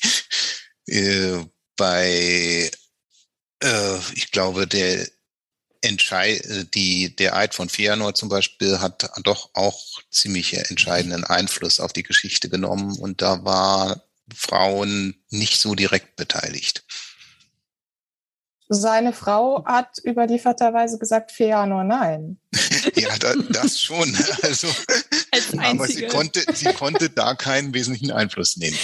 Speaker 3: ich glaube, der Eid von Fëanor zum Beispiel hat doch auch ziemlich entscheidenden Einfluss auf die Geschichte genommen und da waren Frauen nicht so direkt beteiligt.
Speaker 4: Seine Frau hat über die Vaterweise gesagt, Fëanor nein.
Speaker 3: Ja, das schon. Also, aber sie konnte da keinen wesentlichen Einfluss nehmen.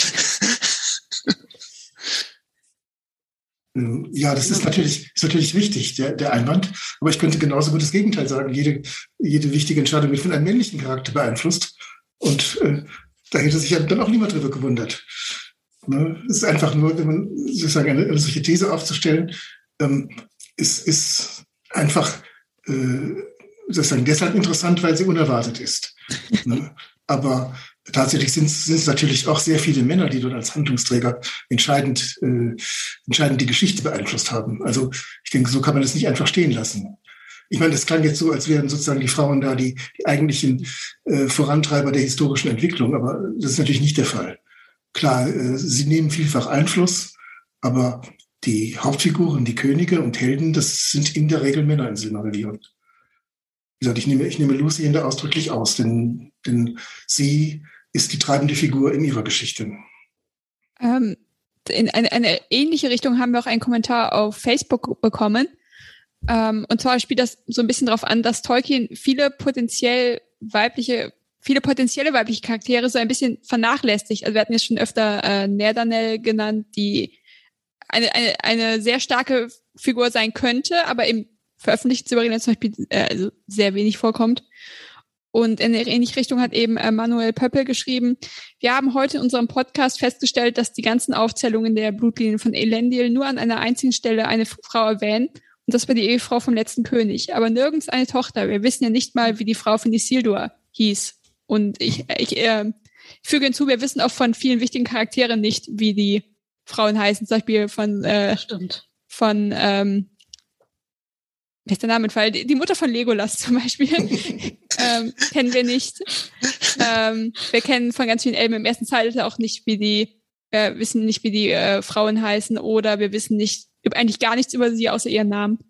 Speaker 6: Ja, das ist natürlich richtig, der Einwand. Aber ich könnte genauso gut das Gegenteil sagen. Jede wichtige Entscheidung wird von einem männlichen Charakter beeinflusst. Und da hätte sich ja dann auch niemand drüber gewundert. Ne? Es ist einfach nur, wenn man sozusagen eine solche These aufzustellen, ist einfach sozusagen deshalb interessant, weil sie unerwartet ist. Ne? Aber tatsächlich sind es natürlich auch sehr viele Männer, die dort als Handlungsträger entscheidend die Geschichte beeinflusst haben. Also ich denke, so kann man das nicht einfach stehen lassen. Ich meine, das klang jetzt so, als wären sozusagen die Frauen da die eigentlichen Vorantreiber der historischen Entwicklung, aber das ist natürlich nicht der Fall. Klar, sie nehmen vielfach Einfluss, aber die Hauptfiguren, die Könige und Helden, das sind in der Regel Männer in Silmarillion. Wie gesagt, ich nehme Lucien da ausdrücklich aus, denn sie ist die treibende Figur in ihrer Geschichte.
Speaker 2: In eine ähnliche Richtung haben wir auch einen Kommentar auf Facebook bekommen. Und zwar spielt das so ein bisschen darauf an, dass Tolkien viele potenzielle weibliche Charaktere so ein bisschen vernachlässigt. Also wir hatten jetzt schon öfter Nerdanel genannt, die eine sehr starke Figur sein könnte, aber eben veröffentlicht Silmarillion zum Beispiel also sehr wenig vorkommt. Und in eine ähnliche Richtung hat eben Manuel Pöppel geschrieben, wir haben heute in unserem Podcast festgestellt, dass die ganzen Aufzählungen der Blutlinien von Elendil nur an einer einzigen Stelle eine Frau erwähnen. Und das war die Ehefrau vom letzten König. Aber nirgends eine Tochter. Wir wissen ja nicht mal, wie die Frau von Isildur hieß. Und ich füge hinzu, wir wissen auch von vielen wichtigen Charakteren nicht, wie die Frauen heißen. Zum Beispiel von wie ist der Name entfallen? Die Mutter von Legolas zum Beispiel kennen wir nicht. Wir kennen von ganz vielen Elben im ersten Zeitalter auch nicht, wissen nicht, wie die Frauen heißen, oder wir wissen nicht, eigentlich gar nichts über sie, außer ihren Namen.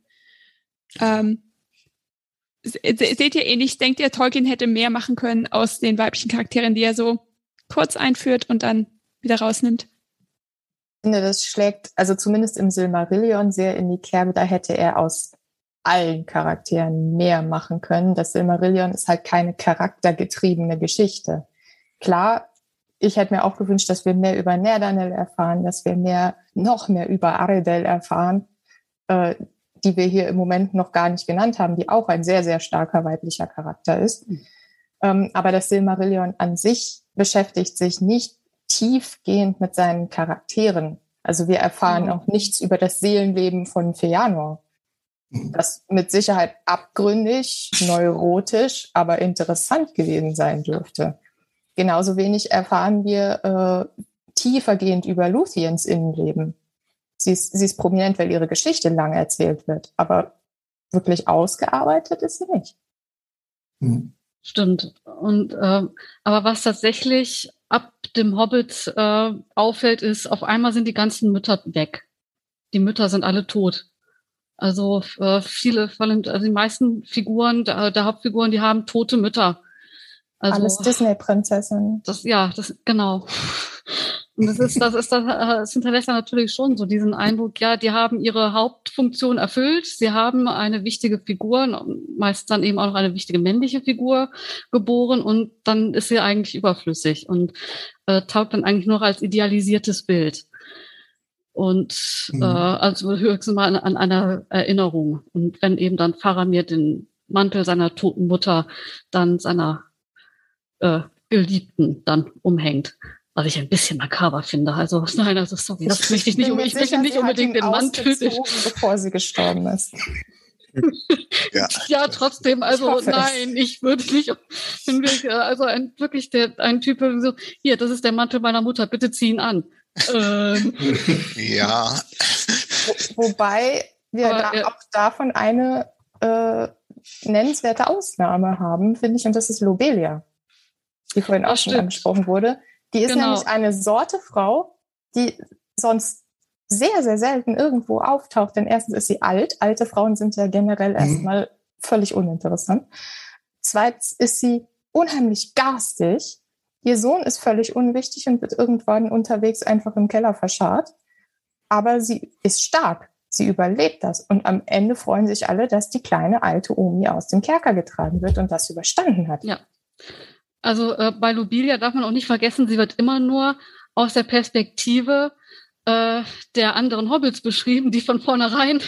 Speaker 2: Seht ihr ähnlich? Denkt ihr, Tolkien hätte mehr machen können aus den weiblichen Charakteren, die er so kurz einführt und dann wieder rausnimmt?
Speaker 4: Ich finde, das schlägt, also zumindest im Silmarillion, sehr in die Kerbe. Da hätte er aus allen Charakteren mehr machen können. Das Silmarillion ist halt keine charaktergetriebene Geschichte. Klar, ich hätte mir auch gewünscht, dass wir mehr über Nerdanel erfahren, dass wir noch mehr über Aredel erfahren, die wir hier im Moment noch gar nicht genannt haben, die auch ein sehr, sehr starker weiblicher Charakter ist. Aber das Silmarillion an sich beschäftigt sich nicht tiefgehend mit seinen Charakteren. Also wir erfahren auch nichts über das Seelenleben von Fëanor. Das mit Sicherheit abgründig, neurotisch, aber interessant gewesen sein dürfte. Genauso wenig erfahren wir tiefergehend über Luthiens Innenleben. Sie ist prominent, weil ihre Geschichte lang erzählt wird, aber wirklich ausgearbeitet ist sie nicht.
Speaker 5: Stimmt. Und aber was tatsächlich ab dem Hobbit auffällt, ist, auf einmal sind die ganzen Mütter weg. Die Mütter sind alle tot. Also viele, vor allem also die meisten Figuren, der Hauptfiguren, die haben tote Mütter. Also,
Speaker 4: alles Disney-Prinzessinnen.
Speaker 5: Das genau. Und das hinterlässt dann natürlich schon so diesen Eindruck, ja, die haben ihre Hauptfunktion erfüllt, sie haben eine wichtige Figur, meist dann eben auch noch eine wichtige männliche Figur geboren, und dann ist sie eigentlich überflüssig und taugt dann eigentlich nur als idealisiertes Bild. Und also höchstens mal an einer Erinnerung. Und wenn eben dann Faramir den Mantel seiner toten Mutter dann seiner Geliebten dann umhängt. Was ich ein bisschen makaber finde. Also nein, also sorry, das möchte ich nicht. Ich möchte nicht unbedingt den Mantel,
Speaker 4: bevor sie gestorben ist.
Speaker 5: Ja, trotzdem, also nein, ich würde nicht, also ein Typ so, hier, das ist der Mantel meiner Mutter, bitte zieh ihn an.
Speaker 3: Ja.
Speaker 4: Wobei wir auch davon eine nennenswerte Ausnahme haben, finde ich, und das ist Lobelia, die vorhin auch schon angesprochen wurde. Die ist nämlich eine Sorte Frau, die sonst sehr, sehr selten irgendwo auftaucht. Denn erstens ist sie alt. Alte Frauen sind ja generell erstmal völlig uninteressant. Zweitens ist sie unheimlich garstig. Ihr Sohn ist völlig unwichtig und wird irgendwann unterwegs einfach im Keller verscharrt. Aber sie ist stark. Sie überlebt das. Und am Ende freuen sich alle, dass die kleine alte Omi aus dem Kerker getragen wird und das überstanden hat.
Speaker 5: Ja. Also bei Lobelia darf man auch nicht vergessen, sie wird immer nur aus der Perspektive der anderen Hobbits beschrieben, die von vornherein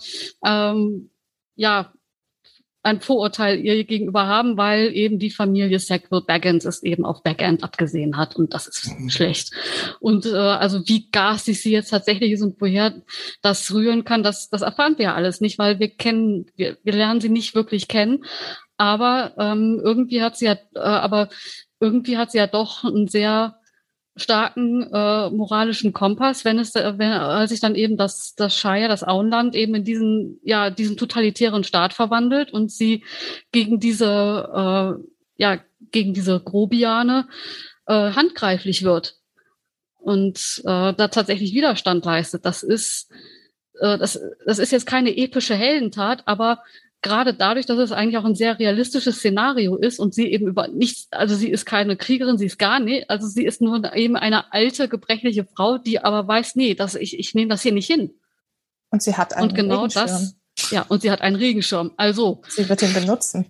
Speaker 5: ein Vorurteil ihr gegenüber haben, weil eben die Familie Sackville Baggins es eben auf Backend abgesehen hat, und das ist schlecht. Und also wie garstig sie jetzt tatsächlich ist und woher das rühren kann, das erfahren wir ja alles nicht, weil wir lernen sie nicht wirklich kennen. Aber irgendwie hat sie ja doch einen sehr starken moralischen Kompass, wenn sich dann eben das Shire, das Auenland eben in diesen totalitären Staat verwandelt und sie gegen diese Grobiane handgreiflich wird und da tatsächlich Widerstand leistet. Das ist jetzt keine epische Heldentat, aber gerade dadurch, dass es eigentlich auch ein sehr realistisches Szenario ist und sie eben über nichts, also sie ist keine Kriegerin, sie ist gar nicht, also sie ist nur eben eine alte, gebrechliche Frau, die aber weiß, nee, ich nehme das hier nicht hin.
Speaker 4: Und sie hat einen Regenschirm.
Speaker 5: Und sie hat einen Regenschirm, also.
Speaker 4: Sie wird ihn benutzen.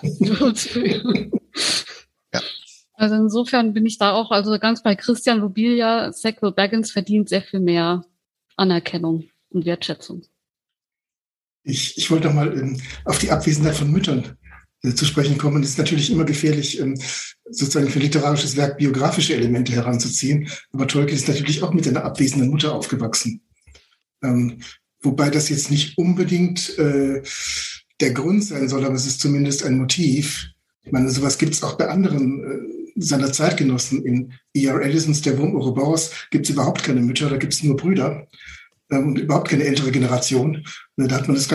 Speaker 3: Ja.
Speaker 5: Also insofern bin ich da auch, also ganz bei Christian Lobelia, Sackville Baggins verdient sehr viel mehr Anerkennung und Wertschätzung.
Speaker 6: Ich wollte noch mal auf die Abwesenheit von Müttern zu sprechen kommen. Es ist natürlich immer gefährlich, sozusagen für literarisches Werk biografische Elemente heranzuziehen. Aber Tolkien ist natürlich auch mit einer abwesenden Mutter aufgewachsen. Wobei das jetzt nicht unbedingt der Grund sein soll, aber es ist zumindest ein Motiv. Ich meine, sowas gibt es auch bei anderen seiner Zeitgenossen. In E.R. Ellisons Der Wurm Ouroboros gibt es überhaupt keine Mütter, da gibt es nur Brüder und überhaupt keine ältere Generation. Da hat man die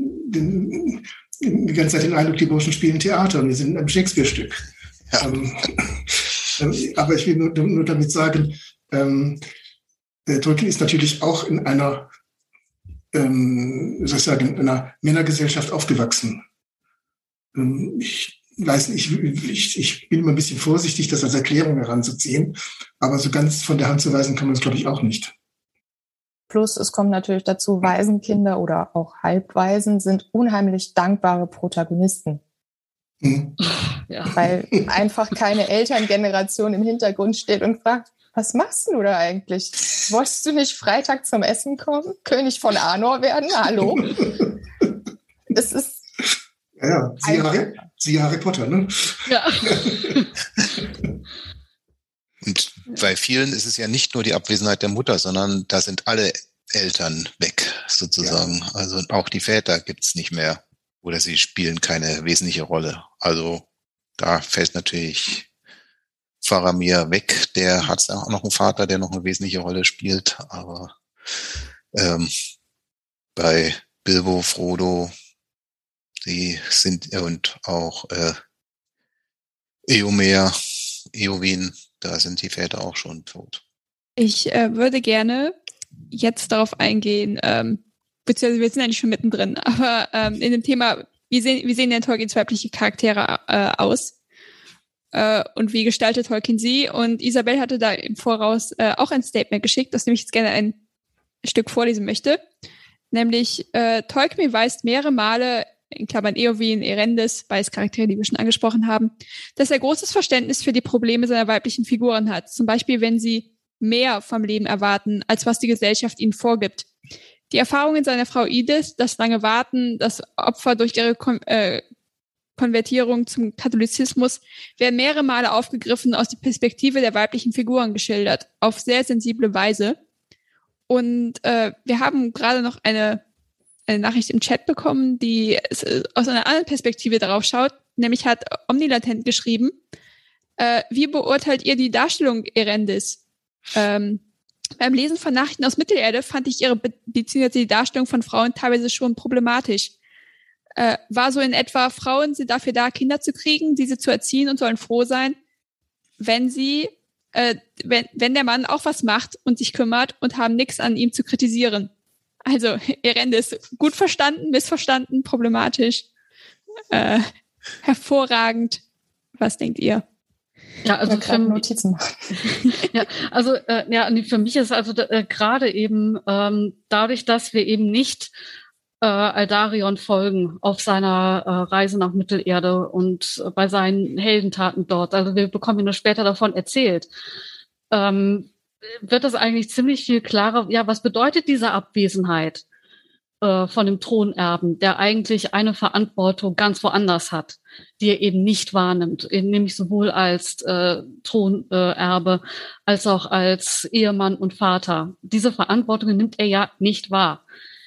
Speaker 6: ganze Zeit den Eindruck, die Burschen spielen Theater und wir sind in einem Shakespeare-Stück. Ja. Aber ich will nur damit sagen, Tolkien ist natürlich auch in einer in einer Männergesellschaft aufgewachsen. Ich weiß nicht, ich bin immer ein bisschen vorsichtig, das als Erklärung heranzuziehen, aber so ganz von der Hand zu weisen kann man es, glaube ich, auch nicht.
Speaker 4: Plus, es kommt natürlich dazu, Waisenkinder oder auch Halbwaisen sind unheimlich dankbare Protagonisten.
Speaker 6: Mhm.
Speaker 5: Ja.
Speaker 4: Weil einfach keine Elterngeneration im Hintergrund steht und fragt, was machst du da eigentlich? Wolltest du nicht Freitag zum Essen kommen? König von Arnor werden? Hallo? Es ist...
Speaker 6: Ja, siehe Harry Potter, ne?
Speaker 5: Ja.
Speaker 3: Und bei vielen ist es ja nicht nur die Abwesenheit der Mutter, sondern da sind alle Eltern weg, sozusagen. Ja. Also auch die Väter gibt's nicht mehr. Oder sie spielen keine wesentliche Rolle. Also da fällt natürlich Faramir weg. Der hat auch noch einen Vater, der noch eine wesentliche Rolle spielt. Aber bei Bilbo, Frodo, die sind und auch Eowyn, da sind die Väter auch schon tot.
Speaker 2: Ich würde gerne jetzt darauf eingehen, beziehungsweise wir sind eigentlich schon mittendrin, aber in dem Thema, wie sehen denn Tolkiens weibliche Charaktere aus? Und wie gestaltet Tolkien sie? Und Isabel hatte da im Voraus auch ein Statement geschickt, das nämlich jetzt gerne ein Stück vorlesen möchte. Nämlich, Tolkien weist mehrere Male, in Klammern Eowyn, Erendis, beides Charaktere, die wir schon angesprochen haben, dass er großes Verständnis für die Probleme seiner weiblichen Figuren hat. Zum Beispiel, wenn sie mehr vom Leben erwarten, als was die Gesellschaft ihnen vorgibt. Die Erfahrungen seiner Frau Edith, das lange Warten, das Opfer durch ihre Konvertierung zum Katholizismus, werden mehrere Male aufgegriffen, aus der Perspektive der weiblichen Figuren geschildert, auf sehr sensible Weise. Und wir haben gerade noch eine Nachricht im Chat bekommen, die aus einer anderen Perspektive darauf schaut. Nämlich hat Omnilatent geschrieben, wie beurteilt ihr die Darstellung Erendis? Beim Lesen von Nachrichten aus Mittelerde fand ich beziehungsweise die Darstellung von Frauen teilweise schon problematisch. War so in etwa, Frauen sind dafür da, Kinder zu kriegen, diese zu erziehen und sollen froh sein, wenn der Mann auch was macht und sich kümmert und haben nichts an ihm zu kritisieren. Also, Erendis, gut verstanden, missverstanden, problematisch, hervorragend. Was denkt ihr?
Speaker 5: Ja, also
Speaker 4: Notizen machen.
Speaker 5: Ja, also für mich ist also gerade eben dadurch, dass wir eben nicht Aldarion folgen auf seiner Reise nach Mittelerde und bei seinen Heldentaten dort. Also wir bekommen ihn nur später davon erzählt. Wird das eigentlich ziemlich viel klarer, ja, was bedeutet diese Abwesenheit von dem Thronerben, der eigentlich eine Verantwortung ganz woanders hat, die er eben nicht wahrnimmt, nämlich sowohl als Thronerbe als auch als Ehemann und Vater. Diese Verantwortung nimmt er ja nicht wahr.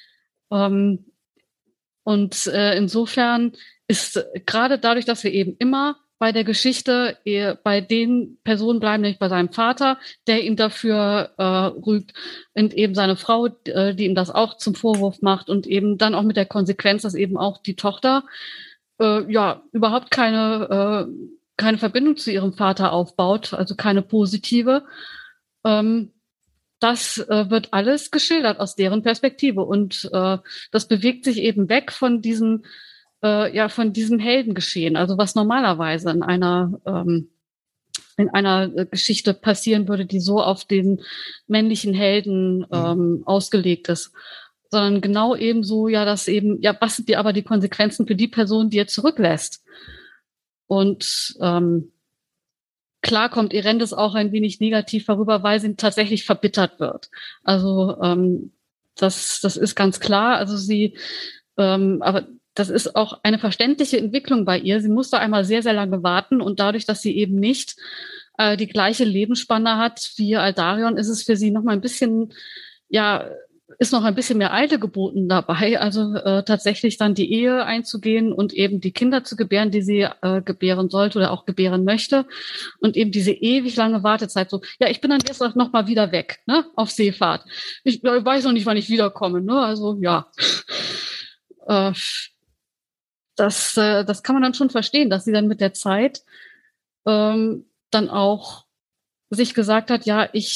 Speaker 5: Insofern ist gerade dadurch, dass wir eben immer bei der Geschichte bei den Personen bleiben, nämlich bei seinem Vater, der ihn dafür rügt, und eben seine Frau, die ihm das auch zum Vorwurf macht, und eben dann auch mit der Konsequenz, dass eben auch die Tochter überhaupt keine Verbindung zu ihrem Vater aufbaut, also keine positive. Das wird alles geschildert aus deren Perspektive, und das bewegt sich eben weg von diesem Heldengeschehen, also was normalerweise in einer Geschichte passieren würde, die so auf den männlichen Helden ausgelegt ist, sondern genau ebenso, was sind aber die Konsequenzen für die Person, die er zurücklässt. Und klar kommt Erendis auch ein wenig negativ vorüber, weil sie tatsächlich verbittert wird. Also das ist ganz klar. Also sie Aber das ist auch eine verständliche Entwicklung bei ihr. Sie musste einmal sehr, sehr lange warten und dadurch, dass sie eben nicht die gleiche Lebensspanne hat wie Aldarion, ist es für sie noch mal ein bisschen, ist noch ein bisschen mehr Eile geboten dabei. Also tatsächlich dann die Ehe einzugehen und eben die Kinder zu gebären, die sie gebären sollte oder auch gebären möchte. Und eben diese ewig lange Wartezeit. So, ja, ich bin dann jetzt noch mal wieder weg, ne, auf Seefahrt. Ich weiß noch nicht, wann ich wiederkomme, ne? Also ja. Das kann man dann schon verstehen, dass sie dann mit der Zeit dann auch sich gesagt hat,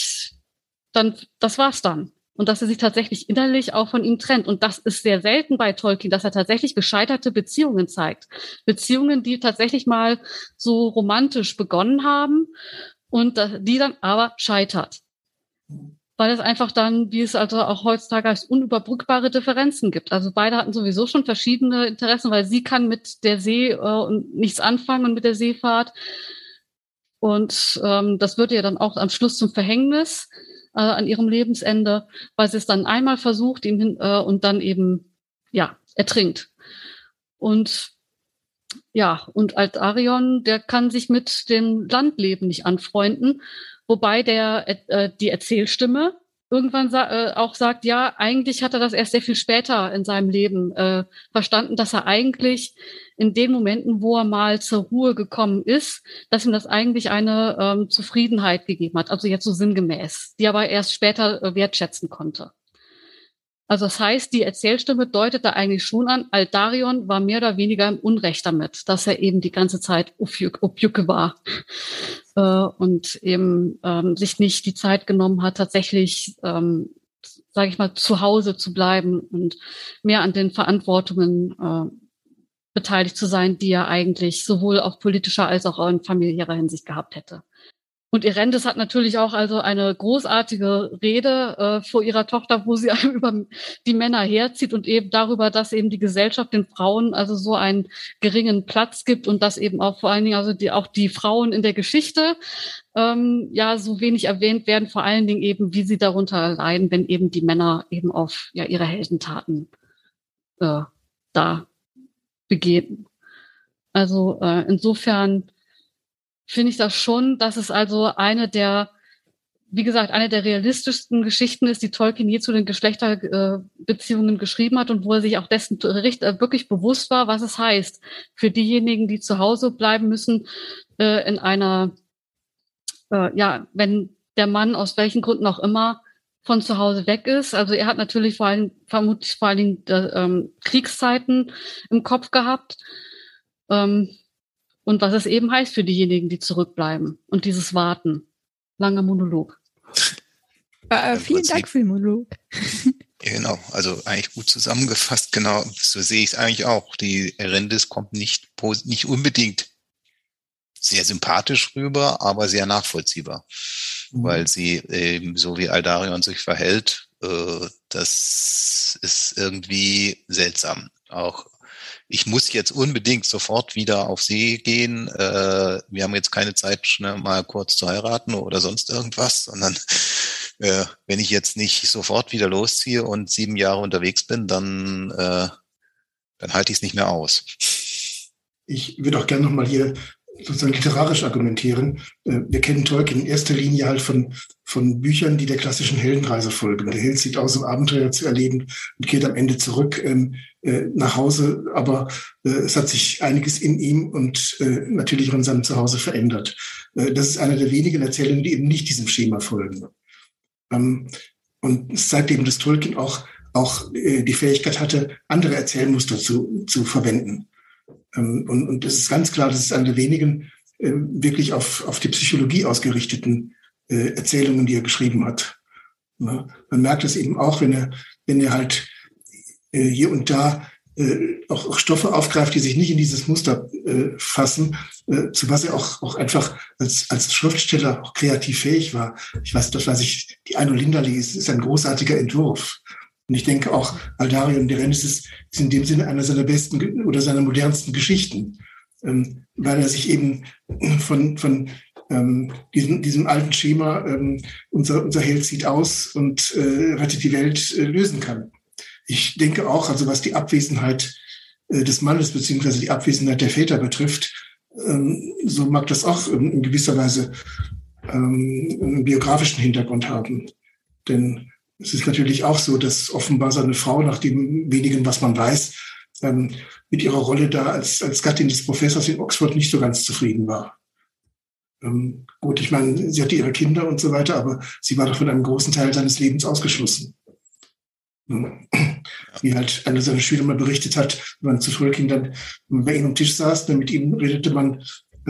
Speaker 5: das war's dann. Und dass er sich tatsächlich innerlich auch von ihm trennt. Und das ist sehr selten bei Tolkien, dass er tatsächlich gescheiterte Beziehungen zeigt. Beziehungen, die tatsächlich mal so romantisch begonnen haben und die dann aber scheitert. Weil es einfach dann, wie es also auch heutzutage als unüberbrückbare Differenzen gibt. Also beide hatten sowieso schon verschiedene Interessen, weil sie kann mit der See nichts anfangen und mit der Seefahrt. Und das wird ihr dann auch am Schluss zum Verhängnis an ihrem Lebensende, weil sie es dann einmal versucht und dann eben ertrinkt. Und Aldarion, der kann sich mit dem Landleben nicht anfreunden. Wobei die Erzählstimme irgendwann auch sagt, ja, eigentlich hat er das erst sehr viel später in seinem Leben verstanden, dass er eigentlich in den Momenten, wo er mal zur Ruhe gekommen ist, dass ihm das eigentlich eine Zufriedenheit gegeben hat, also jetzt so sinngemäß, die er aber erst später wertschätzen konnte. Also das heißt, die Erzählstimme deutet da eigentlich schon an, Aldarion war mehr oder weniger im Unrecht damit, dass er eben die ganze Zeit Opjuke war und eben sich nicht die Zeit genommen hat, tatsächlich, sage ich mal, zu Hause zu bleiben und mehr an den Verantwortungen beteiligt zu sein, die er eigentlich sowohl auf politischer als auch in familiärer Hinsicht gehabt hätte. Und Erendes hat natürlich auch also eine großartige Rede vor ihrer Tochter, wo sie über die Männer herzieht und eben darüber, dass eben die Gesellschaft den Frauen also so einen geringen Platz gibt und dass eben auch vor allen Dingen also auch die Frauen in der Geschichte so wenig erwähnt werden, vor allen Dingen eben, wie sie darunter leiden, wenn eben die Männer eben auf ihre Heldentaten da begehen. Also insofern finde ich das schon, dass es also eine der realistischsten Geschichten ist, die Tolkien je zu den Geschlechterbeziehungen geschrieben hat und wo er sich auch dessen wirklich bewusst war, was es heißt für diejenigen, die zu Hause bleiben müssen, in einer, wenn der Mann aus welchen Gründen auch immer von zu Hause weg ist. Also er hat natürlich vermutlich vor allen Dingen Kriegszeiten im Kopf gehabt. Und was es eben heißt für diejenigen, die zurückbleiben. Und dieses Warten. Langer Monolog.
Speaker 1: Vielen Dank für den Monolog.
Speaker 3: Ja, genau. Also eigentlich gut zusammengefasst. Genau. So sehe ich es eigentlich auch. Die Erendes kommt nicht unbedingt sehr sympathisch rüber, aber sehr nachvollziehbar. Weil sie eben so wie Aldarion sich verhält, das ist irgendwie seltsam. Auch ich muss jetzt unbedingt sofort wieder auf See gehen. Wir haben jetzt keine Zeit, schnell mal kurz zu heiraten oder sonst irgendwas, sondern wenn ich jetzt nicht sofort wieder losziehe und 7 Jahre unterwegs bin, dann halte ich es nicht mehr aus.
Speaker 6: Ich würde auch gerne nochmal hier sozusagen literarisch argumentieren. Wir kennen Tolkien in erster Linie halt von Büchern, die der klassischen Heldenreise folgen. Der Held zieht aus, um Abenteuer zu erleben und kehrt am Ende zurück nach Hause. Aber es hat sich einiges in ihm und natürlich auch in seinem Zuhause verändert. Das ist eine der wenigen Erzählungen, die eben nicht diesem Schema folgen. Und es zeigt eben, dass Tolkien auch die Fähigkeit hatte, andere Erzählmuster zu verwenden. Und es ist ganz klar, das ist eine der wenigen wirklich auf die Psychologie ausgerichteten Erzählungen, die er geschrieben hat. Ja, man merkt es eben auch, wenn er halt hier und da auch Stoffe aufgreift, die sich nicht in dieses Muster fassen, zu was er auch einfach als Schriftsteller auch kreativ fähig war. Ich weiß, die Ainolinda ist ein großartiger Entwurf. Und ich denke auch, Aldarion und Erendes ist in dem Sinne einer seiner besten oder seiner modernsten Geschichten, weil er sich eben von diesem alten Schema, unser Held zieht aus und rettet die Welt, lösen kann. Ich denke auch, also was die Abwesenheit des Mannes beziehungsweise die Abwesenheit der Väter betrifft, so mag das auch in gewisser Weise einen biografischen Hintergrund haben. Denn es ist natürlich auch so, dass offenbar seine Frau, nach dem wenigen, was man weiß, mit ihrer Rolle da als Gattin des Professors in Oxford nicht so ganz zufrieden war. Gut, ich meine, sie hatte ihre Kinder und so weiter, aber sie war doch von einem großen Teil seines Lebens ausgeschlossen. Wie halt einer seiner Schüler mal berichtet hat, wenn man zu Tolkien dann bei ihm am Tisch saß, dann mit ihm redete man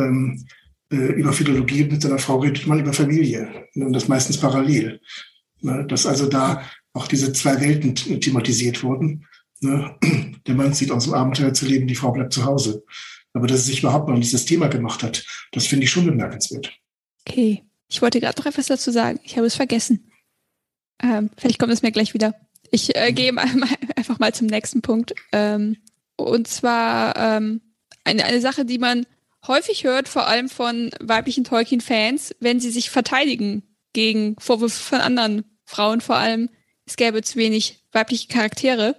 Speaker 6: über Philologie und mit seiner Frau redet man über Familie. Und das meistens parallel. Dass also da auch diese zwei Welten thematisiert wurden. Der Mann zieht aus dem Abenteuer zu leben, die Frau bleibt zu Hause. Aber dass es sich überhaupt noch dieses Thema gemacht hat, das finde ich schon bemerkenswert.
Speaker 2: Okay, ich wollte gerade noch etwas dazu sagen. Ich habe es vergessen. Vielleicht kommt es mir gleich wieder. Ich gehe einfach mal zum nächsten Punkt. Und zwar eine Sache, die man häufig hört, vor allem von weiblichen Tolkien-Fans, wenn sie sich verteidigen gegen Vorwürfe von anderen Frauen, vor allem, es gäbe zu wenig weibliche Charaktere.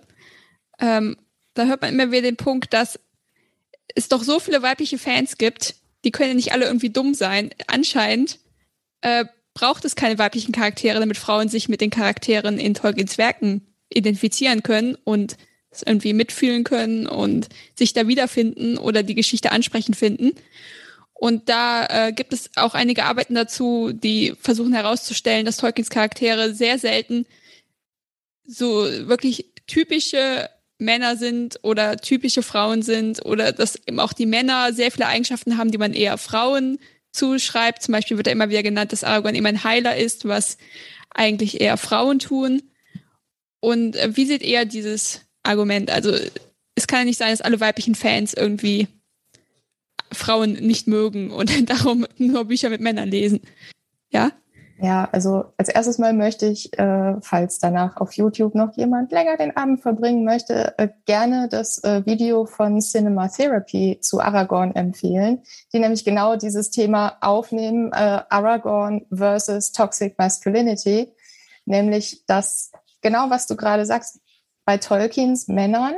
Speaker 2: Da hört man immer wieder den Punkt, dass es doch so viele weibliche Fans gibt, die können nicht alle irgendwie dumm sein. Anscheinend braucht es keine weiblichen Charaktere, damit Frauen sich mit den Charakteren in Tolkiens Werken identifizieren können und es irgendwie mitfühlen können und sich da wiederfinden oder die Geschichte ansprechend finden. Und da gibt es auch einige Arbeiten dazu, die versuchen herauszustellen, dass Tolkiens Charaktere sehr selten so wirklich typische Männer sind oder typische Frauen sind oder dass eben auch die Männer sehr viele Eigenschaften haben, die man eher Frauen zuschreibt. Zum Beispiel wird da immer wieder genannt, dass Aragorn eben ein Heiler ist, was eigentlich eher Frauen tun. Und wie seht ihr dieses Argument? Also es kann ja nicht sein, dass alle weiblichen Fans irgendwie Frauen nicht mögen und darum nur Bücher mit Männern lesen. Ja?
Speaker 4: Ja, also als erstes mal möchte ich, falls danach auf YouTube noch jemand länger den Abend verbringen möchte, gerne das Video von Cinema Therapy zu Aragorn empfehlen, die nämlich genau dieses Thema aufnehmen, Aragorn versus Toxic Masculinity, nämlich das, genau was du gerade sagst, bei Tolkiens Männern,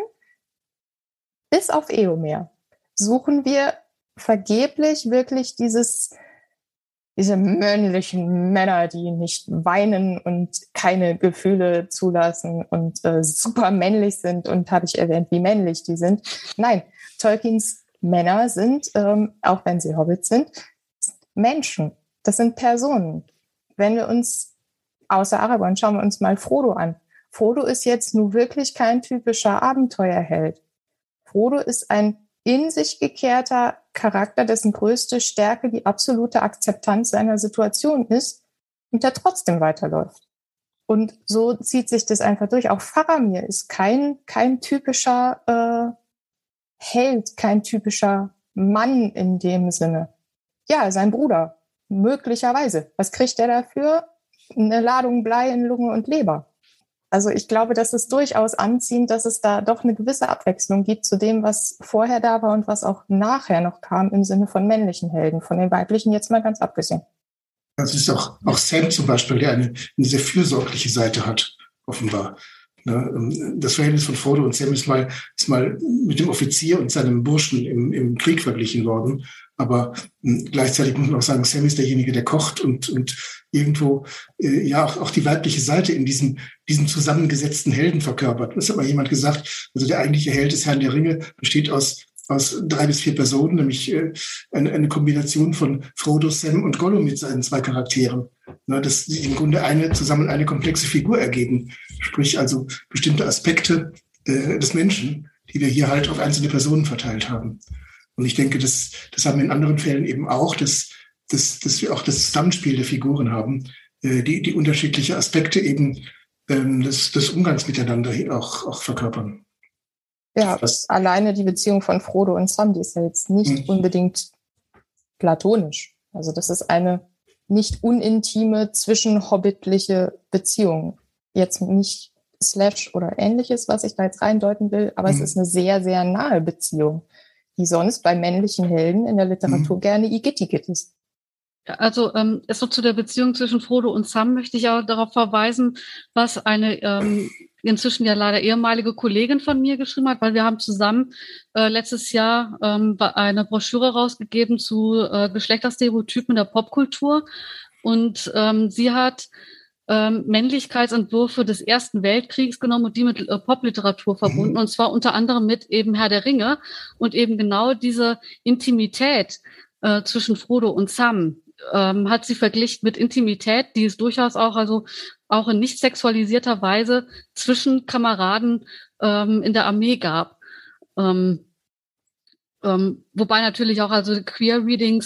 Speaker 4: bis auf Eomer, suchen wir vergeblich wirklich diese männlichen Männer, die nicht weinen und keine Gefühle zulassen und super männlich sind und habe ich erwähnt, wie männlich die sind. Nein, Tolkiens Männer sind, auch wenn sie Hobbits sind, Menschen. Das sind Personen. Wenn wir uns, außer Aragorn, schauen wir uns mal Frodo an. Frodo ist jetzt nun wirklich kein typischer Abenteuerheld. Frodo ist ein in sich gekehrter Charakter, dessen größte Stärke die absolute Akzeptanz seiner Situation ist und der trotzdem weiterläuft. Und so zieht sich das einfach durch. Auch Faramir ist kein typischer Held, kein typischer Mann in dem Sinne. Ja, sein Bruder, möglicherweise. Was kriegt er dafür? Eine Ladung Blei in Lunge und Leber. Also ich glaube, das ist durchaus anziehend, dass es da doch eine gewisse Abwechslung gibt zu dem, was vorher da war und was auch nachher noch kam im Sinne von männlichen Helden, von den weiblichen jetzt mal ganz abgesehen.
Speaker 6: Das ist auch Sam zum Beispiel, der eine sehr fürsorgliche Seite hat, offenbar. Das Verhältnis von Frodo und Sam ist mal mit dem Offizier und seinem Burschen im Krieg verglichen worden. Aber gleichzeitig muss man auch sagen, Sam ist derjenige, der kocht und irgendwo auch die weibliche Seite in diesem zusammengesetzten Helden verkörpert. Das hat mal jemand gesagt. Also der eigentliche Held des Herrn der Ringe besteht aus 3 bis 4 Personen, nämlich eine Kombination von Frodo, Sam und Gollum mit seinen 2 Charakteren. Dass sie im Grunde zusammen eine komplexe Figur ergeben. Sprich also bestimmte Aspekte des Menschen, die wir hier halt auf einzelne Personen verteilt haben. Und ich denke, das haben wir in anderen Fällen eben auch, dass wir auch das Zusammenspiel der Figuren haben, die unterschiedliche Aspekte eben des Umgangs miteinander auch verkörpern.
Speaker 4: Ja, alleine die Beziehung von Frodo und Sam, die ist ja jetzt nicht unbedingt platonisch. Also das ist eine nicht unintime, zwischenhobbitliche Beziehung. Jetzt nicht Slash oder Ähnliches, was ich da jetzt reindeuten will, aber es ist eine sehr, sehr nahe Beziehung, die sonst bei männlichen Helden in der Literatur gerne Igitt ist.
Speaker 5: Also so zu der Beziehung zwischen Frodo und Sam möchte ich auch darauf verweisen, was eine inzwischen ja leider ehemalige Kollegin von mir geschrieben hat, weil wir haben zusammen letztes Jahr eine Broschüre rausgegeben zu Geschlechterstereotypen in der Popkultur. Und sie hat Männlichkeitsentwürfe des Ersten Weltkriegs genommen und die mit Popliteratur verbunden. Und zwar unter anderem mit eben Herr der Ringe und eben genau diese Intimität zwischen Frodo und Sam hat sie verglichen mit Intimität, die es durchaus auch in nicht sexualisierter Weise zwischen Kameraden in der Armee gab. Wobei natürlich auch Queer Readings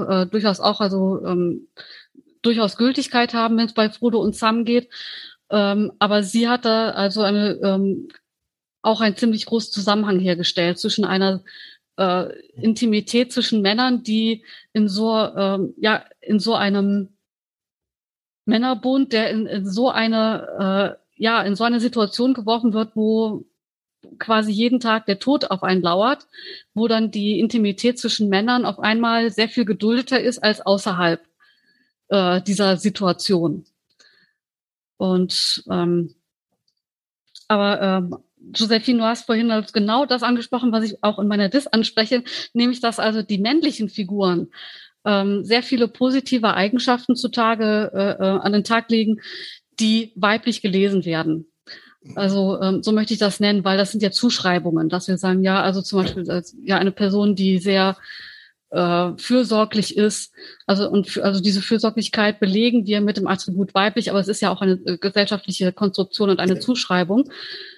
Speaker 5: durchaus Gültigkeit haben, wenn es bei Frodo und Sam geht. Aber sie hat da auch einen ziemlich großen Zusammenhang hergestellt zwischen einer Intimität zwischen Männern, die in so einem Männerbund, der in so eine Situation geworfen wird, wo quasi jeden Tag der Tod auf einen lauert, wo dann die Intimität zwischen Männern auf einmal sehr viel geduldeter ist als außerhalb dieser Situation. Und Josephine, du hast vorhin genau das angesprochen, was ich auch in meiner Diss anspreche, nämlich, dass also die männlichen Figuren sehr viele positive Eigenschaften an den Tag legen, die weiblich gelesen werden. Also so möchte ich das nennen, weil das sind ja Zuschreibungen, dass wir sagen, ja, also zum Beispiel eine Person, die sehr fürsorglich ist, also diese Fürsorglichkeit belegen wir mit dem Attribut weiblich, aber es ist ja auch eine gesellschaftliche Konstruktion und eine Zuschreibung.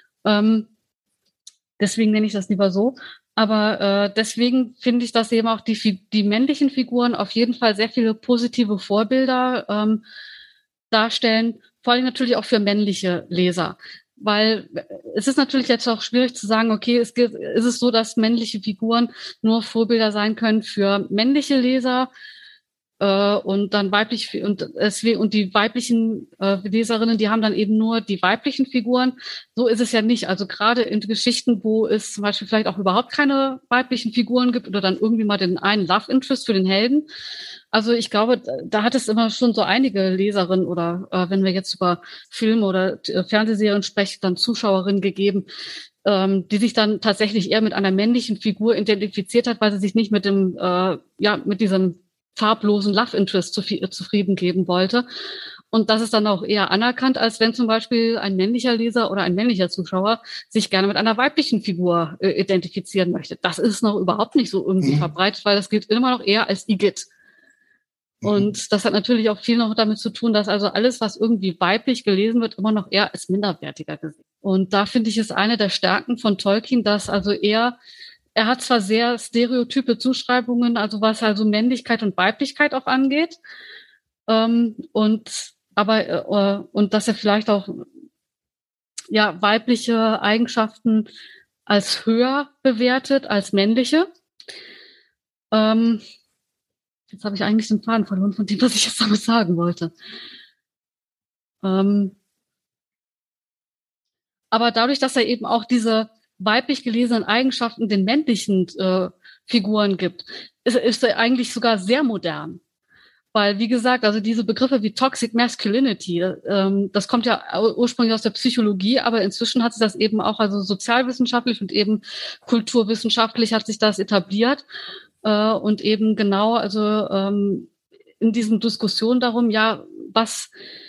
Speaker 5: Deswegen nenne ich das lieber so. Aber deswegen finde ich, dass eben auch die männlichen Figuren auf jeden Fall sehr viele positive Vorbilder darstellen, vor allem natürlich auch für männliche Leser. Weil es ist natürlich jetzt auch schwierig zu sagen, okay, ist es so, dass männliche Figuren nur Vorbilder sein können für männliche Leser und dann die weiblichen Leserinnen, die haben dann eben nur die weiblichen Figuren. So ist es ja nicht. Also gerade in Geschichten, wo es zum Beispiel vielleicht auch überhaupt keine weiblichen Figuren gibt oder dann irgendwie mal den einen Love Interest für den Helden. Also ich glaube, da hat es immer schon so einige Leserinnen oder wenn wir jetzt über Filme oder Fernsehserien sprechen, dann Zuschauerinnen gegeben, die sich dann tatsächlich eher mit einer männlichen Figur identifiziert hat, weil sie sich nicht mit diesem farblosen Love Interest zufrieden geben wollte. Und das ist dann auch eher anerkannt, als wenn zum Beispiel ein männlicher Leser oder ein männlicher Zuschauer sich gerne mit einer weiblichen Figur identifizieren möchte. Das ist noch überhaupt nicht so irgendwie verbreitet, weil das gilt immer noch eher als Igitt. Und das hat natürlich auch viel noch damit zu tun, dass also alles, was irgendwie weiblich gelesen wird, immer noch eher als minderwertiger gesehen. Und da finde ich es eine der Stärken von Tolkien, dass also er hat zwar sehr stereotype Zuschreibungen, also was also Männlichkeit und Weiblichkeit auch angeht, und dass er vielleicht auch weibliche Eigenschaften als höher bewertet als männliche. Jetzt habe ich eigentlich den Faden verloren von dem, was ich jetzt damit sagen wollte. Aber dadurch, dass er eben auch diese weiblich gelesenen Eigenschaften den männlichen Figuren gibt, ist er eigentlich sogar sehr modern. Weil, wie gesagt, also diese Begriffe wie Toxic Masculinity, das kommt ja ursprünglich aus der Psychologie, aber inzwischen hat sich das eben auch, also sozialwissenschaftlich und eben kulturwissenschaftlich hat sich das etabliert. Und eben genau, also in diesen Diskussionen darum, was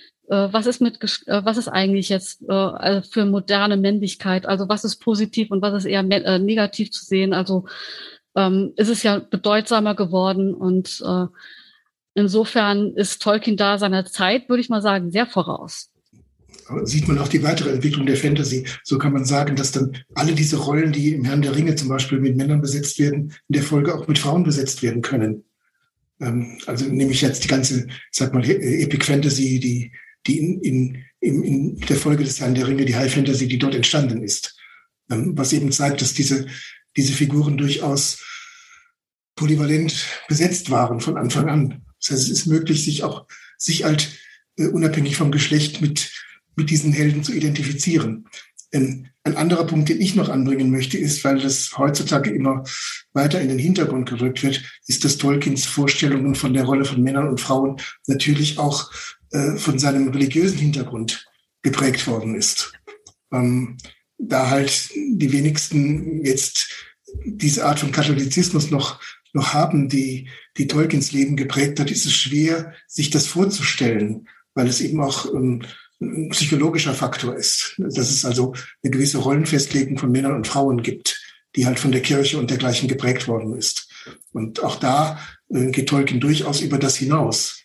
Speaker 5: ist eigentlich jetzt für moderne Männlichkeit, also was ist positiv und was ist eher negativ zu sehen, also ist es ja bedeutsamer geworden und insofern ist Tolkien da seiner Zeit, würde ich mal sagen, sehr voraus.
Speaker 6: Sieht man auch die weitere Entwicklung der Fantasy. So kann man sagen, dass dann alle diese Rollen, die im Herrn der Ringe zum Beispiel mit Männern besetzt werden, in der Folge auch mit Frauen besetzt werden können. Also nehme ich jetzt die ganze, Epic Fantasy, die in der Folge des Herrn der Ringe, die High Fantasy, die dort entstanden ist. Was eben zeigt, dass diese Figuren durchaus polyvalent besetzt waren von Anfang an. Das heißt, es ist möglich, sich unabhängig vom Geschlecht mit diesen Helden zu identifizieren. Ein anderer Punkt, den ich noch anbringen möchte, ist, weil das heutzutage immer weiter in den Hintergrund gerückt wird, ist, dass Tolkiens Vorstellungen von der Rolle von Männern und Frauen natürlich auch von seinem religiösen Hintergrund geprägt worden ist. Da halt die wenigsten jetzt diese Art von Katholizismus noch haben, die Tolkiens Leben geprägt hat, ist es schwer, sich das vorzustellen, weil es eben auch ein psychologischer Faktor ist. Dass es also eine gewisse Rollenfestlegung von Männern und Frauen gibt, die halt von der Kirche und dergleichen geprägt worden ist. Und auch da geht Tolkien durchaus über das hinaus,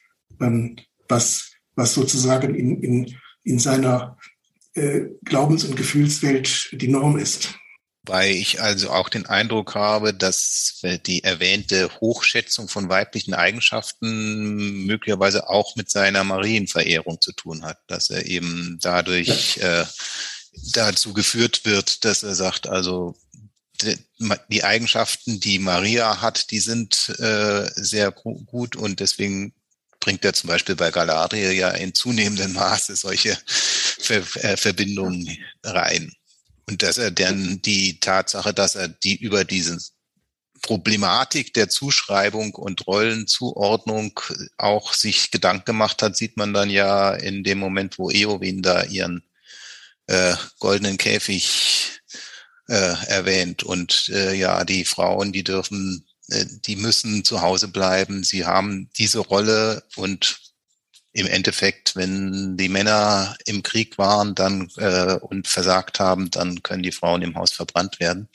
Speaker 6: was sozusagen in seiner Glaubens- und Gefühlswelt die Norm ist.
Speaker 3: Weil ich also auch den Eindruck habe, dass die erwähnte Hochschätzung von weiblichen Eigenschaften möglicherweise auch mit seiner Marienverehrung zu tun hat, dass er eben dadurch dazu geführt wird, dass er sagt, also die Eigenschaften, die Maria hat, die sind sehr gut und deswegen bringt er zum Beispiel bei Galadriel ja in zunehmendem Maße solche Verbindungen rein. Und dass er dann die Tatsache, dass er über diese Problematik der Zuschreibung und Rollenzuordnung auch sich Gedanken gemacht hat, sieht man dann ja in dem Moment, wo Eowyn da ihren goldenen Käfig erwähnt und die Frauen, die müssen zu Hause bleiben, sie haben diese Rolle und im Endeffekt, wenn die Männer im Krieg waren dann und versagt haben, dann können die Frauen im Haus verbrannt werden.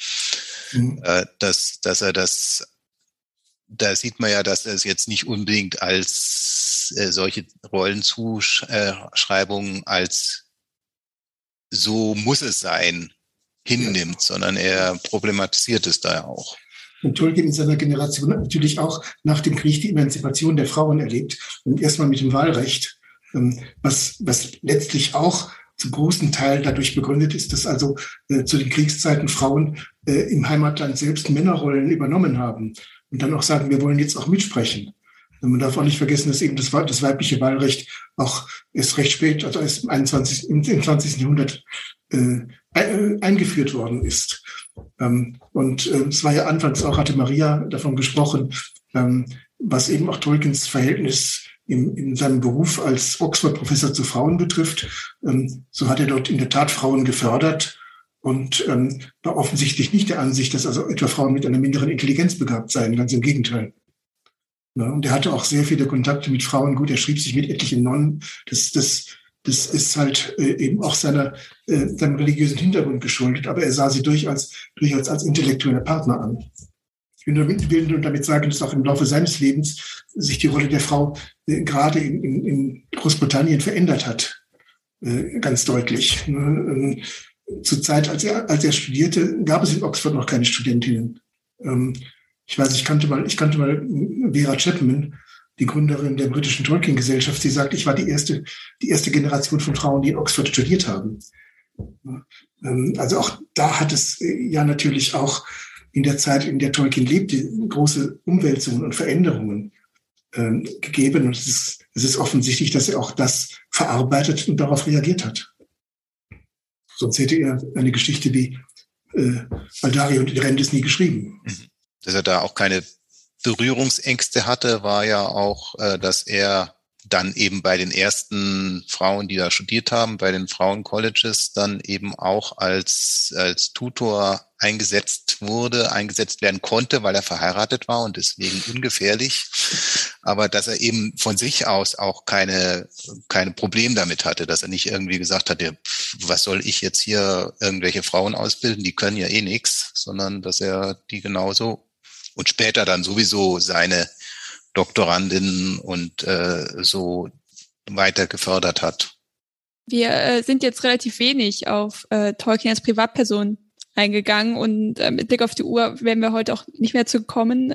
Speaker 3: Dass er das, da sieht man ja, dass er es jetzt nicht unbedingt als solche Rollenzuschreibungen als so muss es sein hinnimmt, sondern er problematisiert es da ja auch.
Speaker 6: Und Tolkien in seiner Generation hat natürlich auch nach dem Krieg die Emanzipation der Frauen erlebt. Und erstmal mit dem Wahlrecht, was letztlich auch zum großen Teil dadurch begründet ist, dass also zu den Kriegszeiten Frauen im Heimatland selbst Männerrollen übernommen haben und dann auch sagen, wir wollen jetzt auch mitsprechen. Und man darf auch nicht vergessen, dass eben das weibliche Wahlrecht auch erst recht spät, also erst im 20. Jahrhundert eingeführt worden ist. Und es war ja anfangs auch, hatte Maria davon gesprochen, was eben auch Tolkiens Verhältnis in seinem Beruf als Oxford-Professor zu Frauen betrifft. So hat er dort in der Tat Frauen gefördert und war offensichtlich nicht der Ansicht, dass also etwa Frauen mit einer minderen Intelligenz begabt seien, ganz im Gegenteil. Ja, und er hatte auch sehr viele Kontakte mit Frauen. Gut, er schrieb sich mit etlichen Nonnen. Das ist halt eben auch seinem religiösen Hintergrund geschuldet, aber er sah sie durchaus als intellektuelle Partner an. Ich will nur damit sagen, dass auch im Laufe seines Lebens sich die Rolle der Frau gerade in Großbritannien verändert hat, ganz deutlich. Zur Zeit, als er studierte, gab es in Oxford noch keine Studentinnen. Ich weiß, ich kannte mal Vera Chapman, die Gründerin der britischen Tolkien-Gesellschaft. Sie sagt, ich war die erste Generation von Frauen, die in Oxford studiert haben. Also auch da hat es ja natürlich auch in der Zeit, in der Tolkien lebte, große Umwälzungen und Veränderungen gegeben. Und es ist offensichtlich, dass er auch das verarbeitet und darauf reagiert hat. Sonst hätte er eine Geschichte wie Aldari und Eärendil nie geschrieben.
Speaker 3: Dass er da auch keine Berührungsängste hatte, war ja auch, dass er dann eben bei den ersten Frauen, die da studiert haben, bei den Frauencolleges, dann eben auch als Tutor eingesetzt werden konnte, weil er verheiratet war und deswegen ungefährlich. Aber dass er eben von sich aus auch keine Probleme damit hatte, dass er nicht irgendwie gesagt hat, was soll ich jetzt hier irgendwelche Frauen ausbilden, die können ja eh nichts, sondern dass er die genauso und später dann sowieso seine Doktorandinnen und so weiter gefördert hat.
Speaker 2: Wir sind jetzt relativ wenig auf Tolkien als Privatperson eingegangen und mit Blick auf die Uhr werden wir heute auch nicht mehr zu kommen.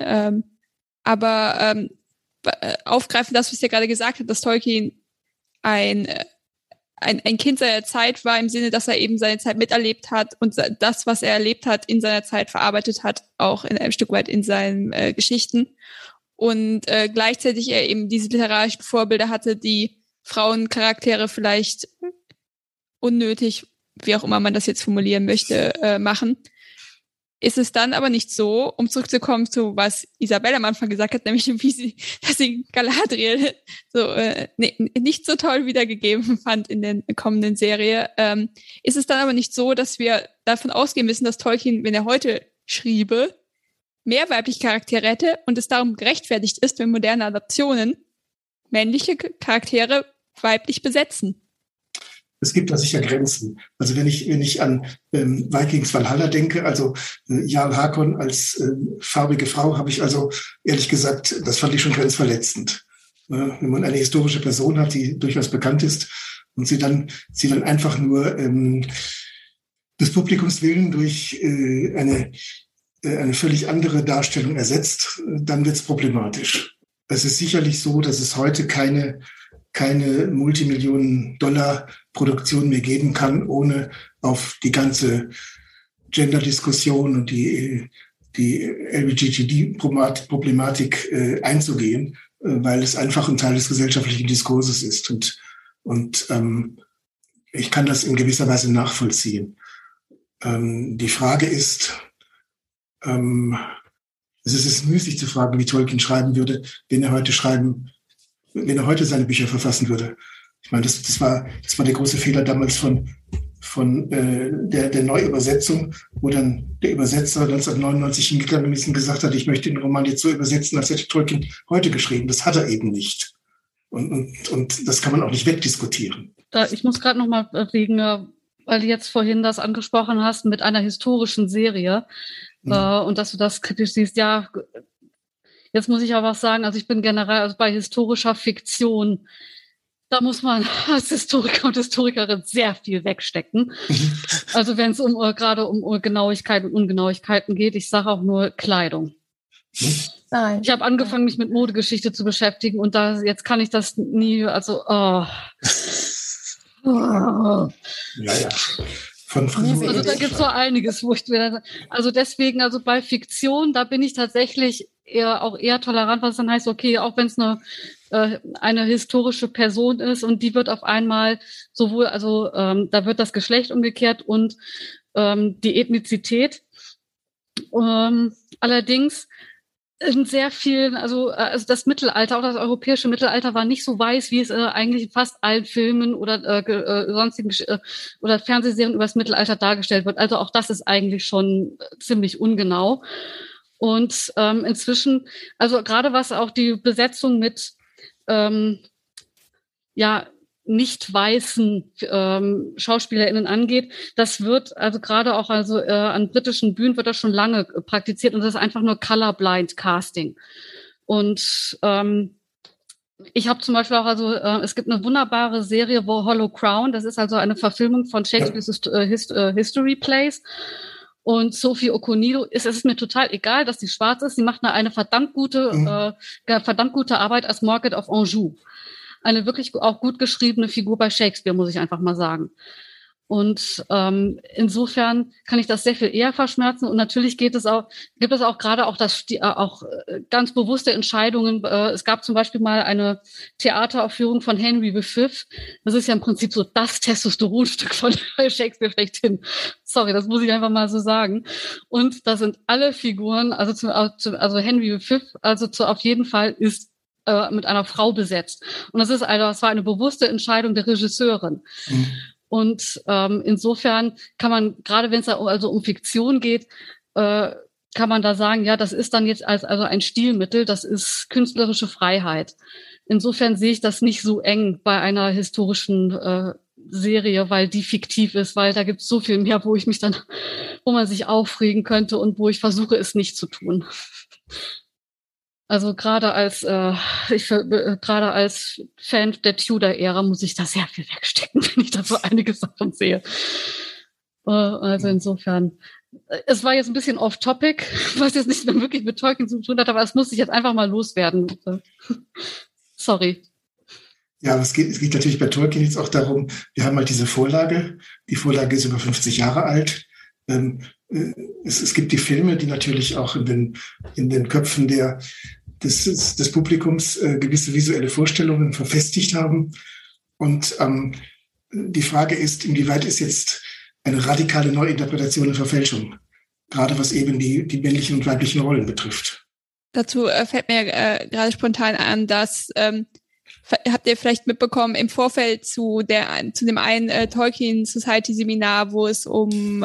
Speaker 2: Aber aufgreifen das, was ihr gerade gesagt habt, dass Tolkien ein Kind seiner Zeit war, im Sinne, dass er eben seine Zeit miterlebt hat und das, was er erlebt hat, in seiner Zeit verarbeitet hat, auch in einem Stück weit in seinen Geschichten. Und gleichzeitig er eben diese literarischen Vorbilder hatte, die Frauencharaktere vielleicht unnötig, wie auch immer man das jetzt formulieren möchte, machen. ist es dann aber nicht so, um zurückzukommen zu was Isabelle am Anfang gesagt hat, nämlich dass sie Galadriel nicht so toll wiedergegeben fand in der kommenden Serie, ist es dann aber nicht so, dass wir davon ausgehen müssen, dass Tolkien, wenn er heute schriebe, mehr weibliche Charaktere hätte und es darum gerechtfertigt ist, wenn moderne Adaptionen männliche Charaktere weiblich besetzen.
Speaker 6: Es gibt da sicher Grenzen. Also wenn ich an Vikings Valhalla denke, also Jarl Hakon als farbige Frau, habe ich also ehrlich gesagt, das fand ich schon grenzverletzend. Wenn man eine historische Person hat, die durchaus bekannt ist und sie dann einfach nur des Publikums willen durch eine völlig andere Darstellung ersetzt, dann wird es problematisch. Es ist sicherlich so, dass es heute keine Multimillionen-Dollar-Produktion mehr geben kann, ohne auf die ganze Gender-Diskussion und die LGBTQI-Problematik einzugehen, weil es einfach ein Teil des gesellschaftlichen Diskurses ist. Und ich kann das in gewisser Weise nachvollziehen. Die Frage ist, es ist müßig zu fragen, wie Tolkien schreiben würde, wenn er heute seine Bücher verfassen würde. Ich meine, das war der große Fehler damals von der Neuübersetzung, wo dann der Übersetzer 1999 hingegangen ist und gesagt hat, ich möchte den Roman jetzt so übersetzen, als hätte Tolkien heute geschrieben. Das hat er eben nicht. Und das kann man auch nicht wegdiskutieren.
Speaker 5: Ich muss gerade noch mal wegen, weil du jetzt vorhin das angesprochen hast, mit einer historischen Serie und dass du das kritisch siehst. Ja, jetzt muss ich aber sagen, also ich bin generell bei historischer Fiktion, da muss man als Historiker und Historikerin sehr viel wegstecken. Also wenn es gerade um Genauigkeit und Ungenauigkeiten geht, ich sage auch nur Kleidung.
Speaker 4: Nein.
Speaker 5: Ich habe angefangen, mich mit Modegeschichte zu beschäftigen und jetzt kann ich das nie, also
Speaker 6: Ja.
Speaker 5: Also da gibt es so einiges, wo ich wieder, also deswegen, also bei Fiktion, da bin ich tatsächlich eher tolerant, was dann heißt, okay, auch wenn es eine historische Person ist und die wird auf einmal sowohl, also da wird das Geschlecht umgekehrt und die Ethnizität. Allerdings in sehr vielen, also das Mittelalter, auch das europäische Mittelalter war nicht so weiß, wie es eigentlich in fast allen Filmen oder sonstigen oder Fernsehserien über das Mittelalter dargestellt wird. Also auch das ist eigentlich schon ziemlich ungenau. Und inzwischen, also gerade was auch die Besetzung mit nicht weißen SchauspielerInnen angeht, das wird also gerade auch an britischen Bühnen wird das schon lange praktiziert und das ist einfach nur Colorblind Casting. Und ich habe zum Beispiel auch es gibt eine wunderbare Serie, Hollow Crown, das ist also eine Verfilmung von Shakespeare's History Plays. Und Sophie Okonedo es ist mir total egal, dass sie schwarz ist. Sie macht eine verdammt gute Arbeit als Margaret of Anjou. Eine wirklich auch gut geschriebene Figur bei Shakespeare, muss ich einfach mal sagen. Und insofern kann ich das sehr viel eher verschmerzen. Und natürlich gibt es auch gerade auch ganz bewusste Entscheidungen. Es gab zum Beispiel mal eine Theateraufführung von Henry V. Das ist ja im Prinzip so das Testosteronstück von Shakespeare schlechthin. Sorry, das muss ich einfach mal so sagen. Und da sind alle Figuren, also Henry V, auf jeden Fall ist mit einer Frau besetzt. Und das war eine bewusste Entscheidung der Regisseurin. Mhm. Und insofern kann man, gerade wenn es also um Fiktion geht, kann man da sagen, ja, das ist dann jetzt also ein Stilmittel, das ist künstlerische Freiheit. Insofern sehe ich das nicht so eng bei einer historischen Serie, weil die fiktiv ist, weil da gibt es so viel mehr, wo man sich aufregen könnte und wo ich versuche, es nicht zu tun. Also gerade als Fan der Tudor-Ära muss ich da sehr viel wegstecken, wenn ich da so einige Sachen sehe. Also insofern, es war jetzt ein bisschen off-topic, was jetzt nicht mehr wirklich mit Tolkien zu tun hat, aber es muss ich jetzt einfach mal loswerden. Sorry.
Speaker 6: Ja, es geht natürlich bei Tolkien jetzt auch darum, wir haben halt diese Vorlage. Die Vorlage ist über 50 Jahre alt. Es gibt die Filme, die natürlich auch in den Köpfen des Publikums gewisse visuelle Vorstellungen verfestigt haben. Und die Frage ist, inwieweit ist jetzt eine radikale Neuinterpretation eine Verfälschung? gerade was eben die männlichen und weiblichen Rollen betrifft.
Speaker 2: Dazu fällt mir gerade spontan an, dass habt ihr vielleicht mitbekommen im Vorfeld zu dem einen Tolkien Society Seminar, wo es um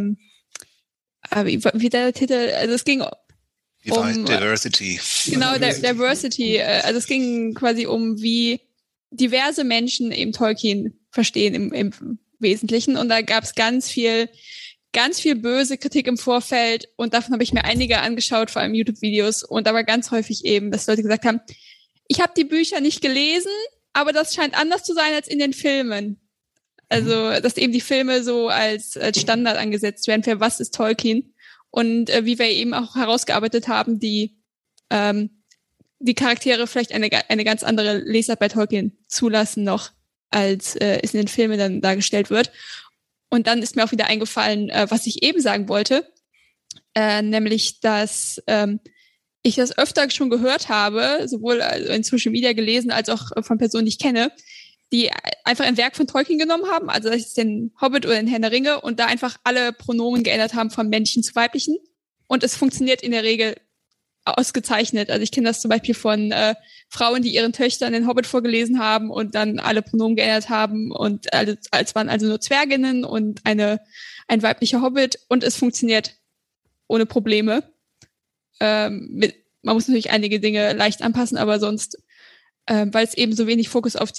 Speaker 2: wie der Titel, also es ging um
Speaker 3: Diversity.
Speaker 2: Genau, Diversity. Also es ging quasi um, wie diverse Menschen eben Tolkien verstehen im Wesentlichen. Und da gab es ganz viel böse Kritik im Vorfeld. Und davon habe ich mir einige angeschaut, vor allem YouTube-Videos. Und da war ganz häufig eben, dass Leute gesagt haben, ich habe die Bücher nicht gelesen, aber das scheint anders zu sein als in den Filmen. Also, dass eben die Filme so als Standard angesetzt werden für was ist Tolkien. Und wie wir eben auch herausgearbeitet haben, die Charaktere vielleicht eine ganz andere Lesart bei Tolkien zulassen noch, als es in den Filmen dann dargestellt wird. Und dann ist mir auch wieder eingefallen, was ich eben sagen wollte, nämlich, dass ich das öfter schon gehört habe, sowohl in Social Media gelesen, als auch von Personen, die ich kenne, die einfach ein Werk von Tolkien genommen haben, also das ist den Hobbit oder den Herrn der Ringe, und da einfach alle Pronomen geändert haben von männlichen zu weiblichen. Und es funktioniert in der Regel ausgezeichnet. Also ich kenne das zum Beispiel von Frauen, die ihren Töchtern den Hobbit vorgelesen haben und dann alle Pronomen geändert haben und als waren also nur Zwerginnen und ein weiblicher Hobbit, und es funktioniert ohne Probleme. Man muss natürlich einige Dinge leicht anpassen, aber sonst weil es eben so wenig Fokus auf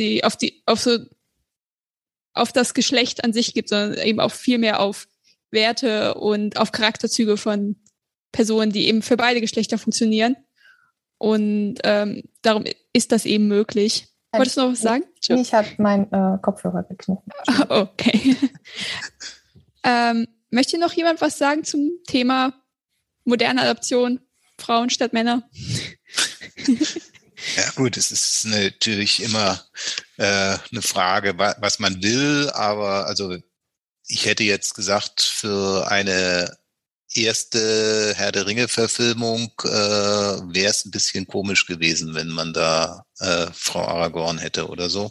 Speaker 2: das Geschlecht an sich gibt, sondern eben auch viel mehr auf Werte und auf Charakterzüge von Personen, die eben für beide Geschlechter funktionieren. Und darum ist das eben möglich. Wolltest du noch was sagen?
Speaker 4: Ich habe meinen Kopfhörer gekniffen.
Speaker 2: Okay. Möchte noch jemand was sagen zum Thema moderne Adoption, Frauen statt Männer?
Speaker 3: Ja gut, es ist natürlich immer eine Frage, was man will, aber also ich hätte jetzt gesagt, für eine erste Herr der Ringe-Verfilmung wäre es ein bisschen komisch gewesen, wenn man da Frau Aragorn hätte oder so.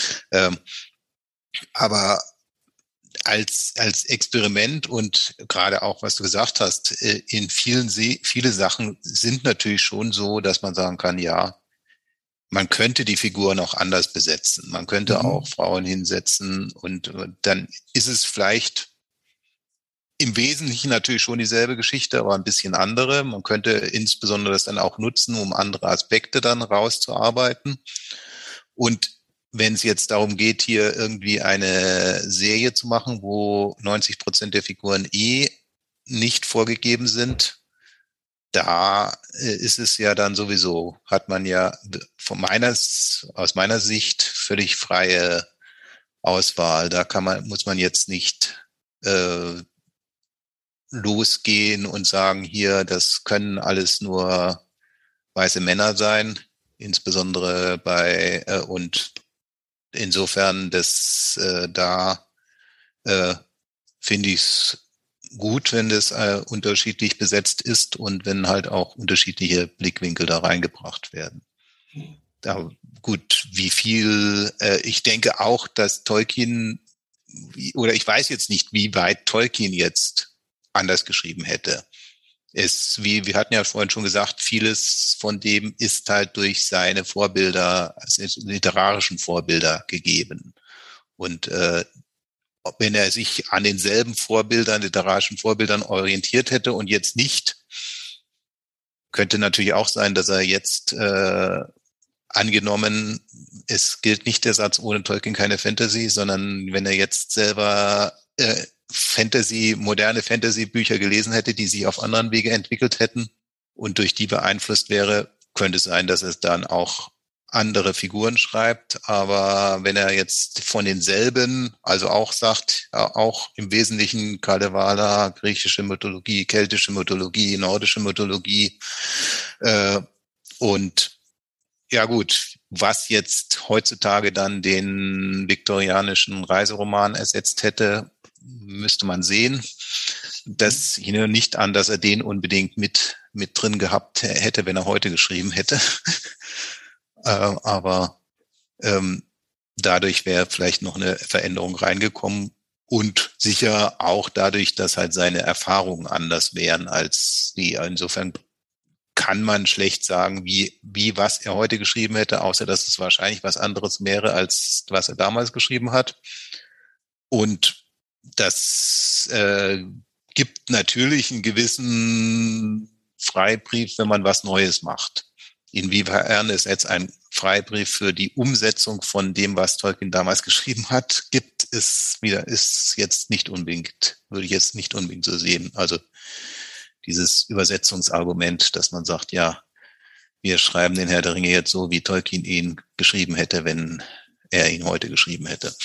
Speaker 3: Aber als Experiment und gerade auch, was du gesagt hast, in viele Sachen sind natürlich schon so, dass man sagen kann, ja, man könnte die Figuren auch anders besetzen. Man könnte auch Frauen hinsetzen und dann ist es vielleicht im Wesentlichen natürlich schon dieselbe Geschichte, aber ein bisschen andere. Man könnte insbesondere das dann auch nutzen, um andere Aspekte dann rauszuarbeiten. Und wenn es jetzt darum geht, hier irgendwie eine Serie zu machen, wo 90% der Figuren nicht vorgegeben sind, da ist es ja dann sowieso, hat man ja aus meiner Sicht völlig freie Auswahl. Da muss man jetzt nicht losgehen und sagen, hier, das können alles nur weiße Männer sein, insbesondere und insofern, da finde ich es gut, wenn das unterschiedlich besetzt ist und wenn halt auch unterschiedliche Blickwinkel da reingebracht werden. Da, gut, wie viel, ich denke auch, dass Tolkien, oder ich weiß jetzt nicht, wie weit Tolkien jetzt anders geschrieben hätte. Wir hatten ja vorhin schon gesagt, vieles von dem ist halt durch seine Vorbilder, also literarischen Vorbilder gegeben. Und wenn er sich an denselben literarischen Vorbildern orientiert hätte und jetzt nicht, könnte natürlich auch sein, dass er jetzt angenommen, es gilt nicht der Satz, ohne Tolkien keine Fantasy, sondern wenn er jetzt selber moderne Fantasy-Bücher gelesen hätte, die sich auf anderen Wege entwickelt hätten und durch die beeinflusst wäre, könnte es sein, dass es dann auch andere Figuren schreibt. Aber wenn er jetzt von denselben, also auch sagt, auch im Wesentlichen Kalevala, griechische Mythologie, keltische Mythologie, nordische Mythologie und ja gut, was jetzt heutzutage dann den viktorianischen Reiseroman ersetzt hätte, müsste man sehen. Das hing nicht an, dass er den unbedingt mit drin gehabt hätte, wenn er heute geschrieben hätte. Aber dadurch wäre vielleicht noch eine Veränderung reingekommen und Sicher auch dadurch, dass halt seine Erfahrungen anders wären als die. Insofern kann man schlecht sagen, wie was er heute geschrieben hätte, außer dass es wahrscheinlich was anderes wäre, als was er damals geschrieben hat. Und das gibt natürlich einen gewissen Freibrief, wenn man was Neues macht. Inwiefern es jetzt ein Freibrief für die Umsetzung von dem, was Tolkien damals geschrieben hat, gibt, ist jetzt nicht unbedingt, würde ich jetzt nicht unbedingt so sehen. Also dieses Übersetzungsargument, dass man sagt, ja, wir schreiben den Herr der Ringe jetzt so, wie Tolkien ihn geschrieben hätte, wenn er ihn heute geschrieben hätte.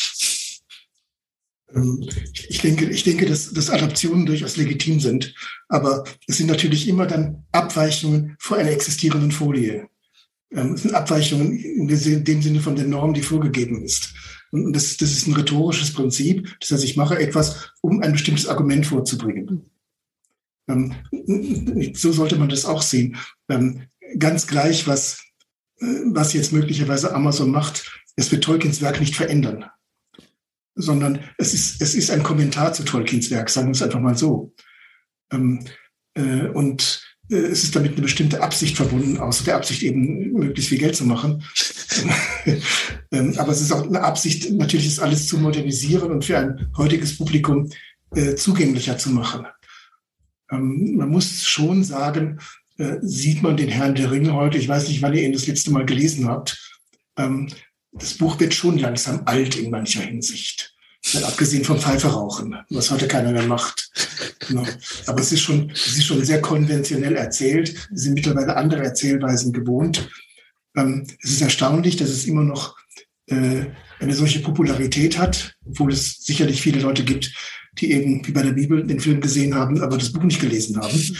Speaker 6: Ich denke, dass Adaptionen durchaus legitim sind, aber es sind natürlich immer dann Abweichungen vor einer existierenden Folie. Es sind Abweichungen in dem Sinne von der Norm, die vorgegeben ist. Und das ist ein rhetorisches Prinzip. Das heißt, ich mache etwas, um ein bestimmtes Argument vorzubringen. So sollte man das auch sehen. Ganz gleich, was jetzt möglicherweise Amazon macht, es wird Tolkiens Werk nicht verändern, sondern es ist ein Kommentar zu Tolkiens Werk, sagen wir es einfach mal so. Und es ist damit eine bestimmte Absicht verbunden, außer der Absicht eben möglichst viel Geld zu machen. Aber es ist auch eine Absicht, natürlich ist alles zu modernisieren und für ein heutiges Publikum zugänglicher zu machen. Man muss schon sagen, sieht man den Herrn der Ringe heute, ich weiß nicht, wann ihr ihn das letzte Mal gelesen habt, das Buch wird schon langsam alt in mancher Hinsicht. Abgesehen vom Pfeiferauchen, was heute keiner mehr macht. Genau. Aber es ist schon sehr konventionell erzählt. Es sind mittlerweile andere Erzählweisen gewohnt. Es ist erstaunlich, dass es immer noch eine solche Popularität hat, obwohl es sicherlich viele Leute gibt, die eben wie bei der Bibel den Film gesehen haben, aber das Buch nicht gelesen haben.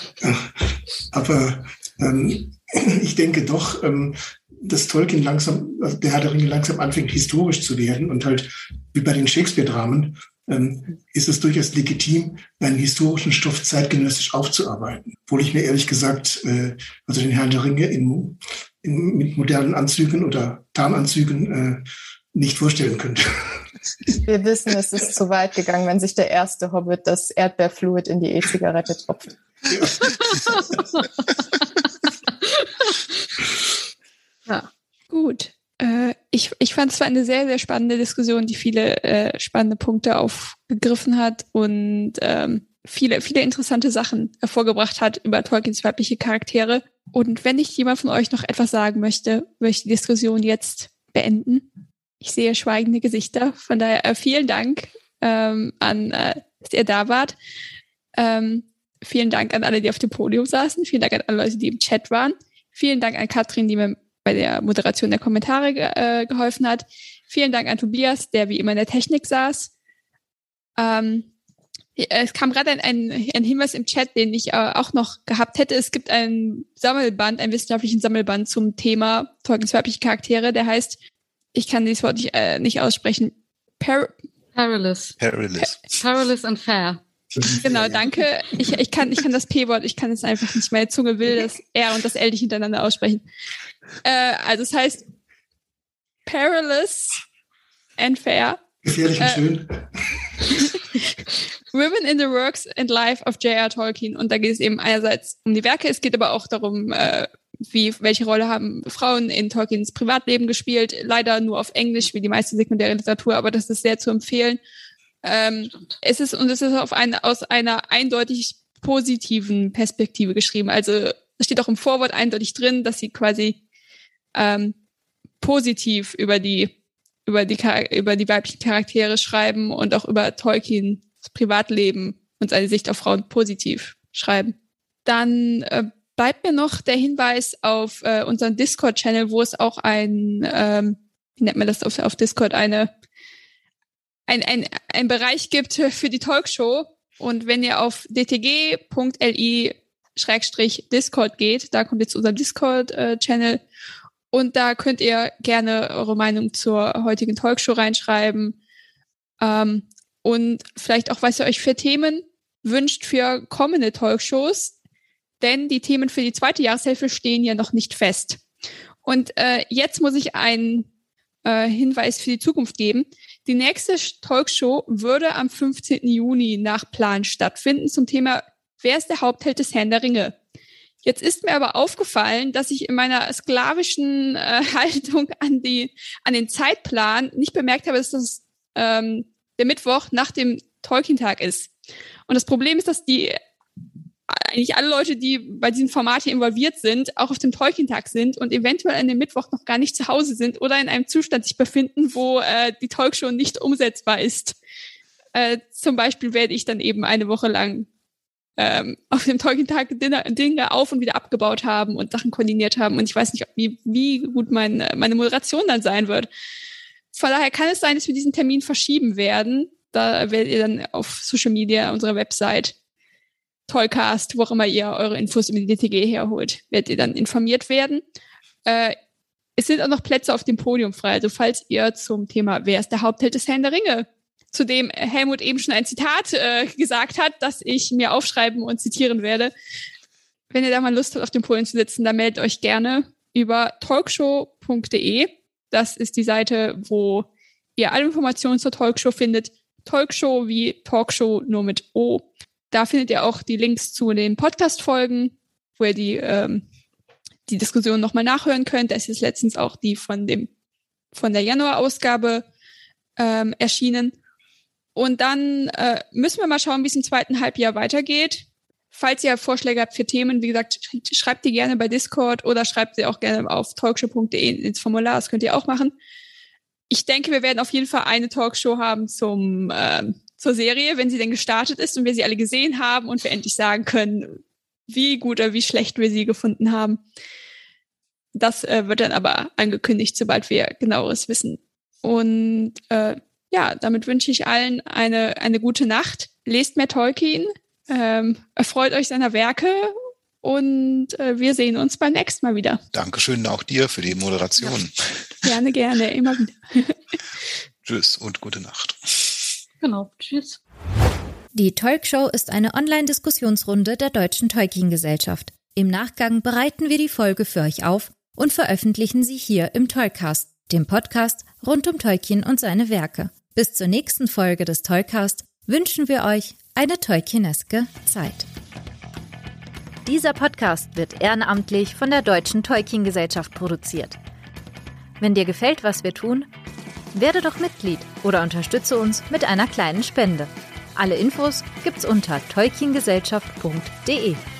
Speaker 6: Aber ich denke doch, dass Tolkien der Herr der Ringe langsam anfängt, historisch zu werden und halt wie bei den Shakespeare-Dramen ist es durchaus legitim, einen historischen Stoff zeitgenössisch aufzuarbeiten. Obwohl ich mir ehrlich gesagt, also den Herrn der Ringe mit modernen Anzügen oder Tarnanzügen nicht vorstellen könnte.
Speaker 4: Wir wissen, es ist zu weit gegangen, wenn sich der erste Hobbit das Erdbeerfluid in die E-Zigarette tropft.
Speaker 2: Ja. Gut. Ich fand es war eine sehr, sehr spannende Diskussion, die viele spannende Punkte aufgegriffen hat und viele, viele interessante Sachen hervorgebracht hat über Tolkiens weibliche Charaktere. Und wenn nicht jemand von euch noch etwas sagen möchte, würde ich die Diskussion jetzt beenden. Ich sehe schweigende Gesichter. Von daher vielen Dank dass ihr da wart. Vielen Dank an alle, die auf dem Podium saßen. Vielen Dank an alle Leute, die im Chat waren. Vielen Dank an Katrin, die mir bei der Moderation der Kommentare geholfen hat. Vielen Dank an Tobias, der wie immer in der Technik saß. Es kam gerade ein Hinweis im Chat, den ich auch noch gehabt hätte. Es gibt einen wissenschaftlichen Sammelband zum Thema Tolkiens weibliche Charaktere, der heißt, ich kann dieses Wort nicht aussprechen,
Speaker 5: Perilous. Perilous and Fair.
Speaker 2: Genau, danke. Ich kann das P-Wort, ich kann es einfach nicht, meine Zunge will das R und das L nicht hintereinander aussprechen. Also es heißt Perilous and Fair.
Speaker 6: Gefährlich und schön.
Speaker 2: Women in the Works and Life of J.R. Tolkien. Und da geht es eben einerseits um die Werke, es geht aber auch darum, welche Rolle haben Frauen in Tolkiens Privatleben gespielt. Leider nur auf Englisch, wie die meiste sekundäre Literatur, aber das ist sehr zu empfehlen. Es ist aus einer eindeutig positiven Perspektive geschrieben. Also es steht auch im Vorwort eindeutig drin, dass sie quasi positiv über die weiblichen Charaktere schreiben und auch über Tolkiens Privatleben und seine Sicht auf Frauen positiv schreiben. Dann bleibt mir noch der Hinweis auf unseren Discord-Channel, wo es auch wie nennt man das auf Discord, ein Bereich gibt für die Talkshow. Und wenn ihr auf dtg.li/Discord geht, da kommt jetzt unser Discord-Channel. Und da könnt ihr gerne eure Meinung zur heutigen Talkshow reinschreiben. Und vielleicht auch, was ihr euch für Themen wünscht für kommende Talkshows. Denn die Themen für die zweite Jahreshälfte stehen ja noch nicht fest. Und jetzt muss ich einen Hinweis für die Zukunft geben. Die nächste Talkshow würde am 15. Juni nach Plan stattfinden zum Thema Wer ist der Hauptheld des Herrn der Ringe? Jetzt ist mir aber aufgefallen, dass ich in meiner sklavischen Haltung an den Zeitplan nicht bemerkt habe, dass das der Mittwoch nach dem Tolkien-Tag ist. Und das Problem ist, dass eigentlich alle Leute, die bei diesem Format hier involviert sind, auch auf dem Tolkien-Tag sind und eventuell an dem Mittwoch noch gar nicht zu Hause sind oder in einem Zustand sich befinden, wo die Talkshow nicht umsetzbar ist. Zum Beispiel werde ich dann eben eine Woche lang auf dem Tolkien-Tag Dinge auf und wieder abgebaut haben und Sachen koordiniert haben. Und ich weiß nicht, wie gut meine Moderation dann sein wird. Von daher kann es sein, dass wir diesen Termin verschieben werden. Da werdet ihr dann auf Social Media, unserer Website, Tollcast, wo auch immer ihr eure Infos über die DTG herholt, werdet ihr dann informiert werden. Es sind auch noch Plätze auf dem Podium frei. Also falls ihr zum Thema Wer ist der Hauptheld des Herrn der Ringe, zu dem Helmut eben schon ein Zitat gesagt hat, das ich mir aufschreiben und zitieren werde. Wenn ihr da mal Lust habt, auf dem Podium zu sitzen, dann meldet euch gerne über talkshow.de. Das ist die Seite, wo ihr alle Informationen zur Talkshow findet. Talkshow wie Talkshow nur mit O. Da findet ihr auch die Links zu den Podcast-Folgen, wo ihr die Diskussion nochmal nachhören könnt. Da ist jetzt letztens auch die von der Januar-Ausgabe erschienen. Und dann müssen wir mal schauen, wie es im zweiten Halbjahr weitergeht. Falls ihr Vorschläge habt für Themen, wie gesagt, schreibt die gerne bei Discord oder schreibt sie auch gerne auf talkshow.de ins Formular. Das könnt ihr auch machen. Ich denke, wir werden auf jeden Fall eine Talkshow haben zur Serie, wenn sie denn gestartet ist und wir sie alle gesehen haben und wir endlich sagen können, wie gut oder wie schlecht wir sie gefunden haben. Das wird dann aber angekündigt, sobald wir Genaueres wissen. Und damit wünsche ich allen eine gute Nacht. Lest mehr Tolkien, erfreut euch seiner Werke und wir sehen uns beim nächsten Mal wieder.
Speaker 3: Dankeschön auch dir für die Moderation.
Speaker 2: Ja, gerne, immer wieder.
Speaker 3: Tschüss und gute Nacht.
Speaker 5: Genau, tschüss.
Speaker 1: Die Talkshow ist eine Online-Diskussionsrunde der Deutschen Tolkien-Gesellschaft. Im Nachgang bereiten wir die Folge für euch auf und veröffentlichen sie hier im Tollcast, dem Podcast rund um Tolkien und seine Werke. Bis zur nächsten Folge des Tollcast wünschen wir euch eine tolkieneske Zeit. Dieser Podcast wird ehrenamtlich von der Deutschen Tolkien-Gesellschaft produziert. Wenn dir gefällt, was wir tun, werde doch Mitglied oder unterstütze uns mit einer kleinen Spende. Alle Infos gibt's unter tolkiengesellschaft.de.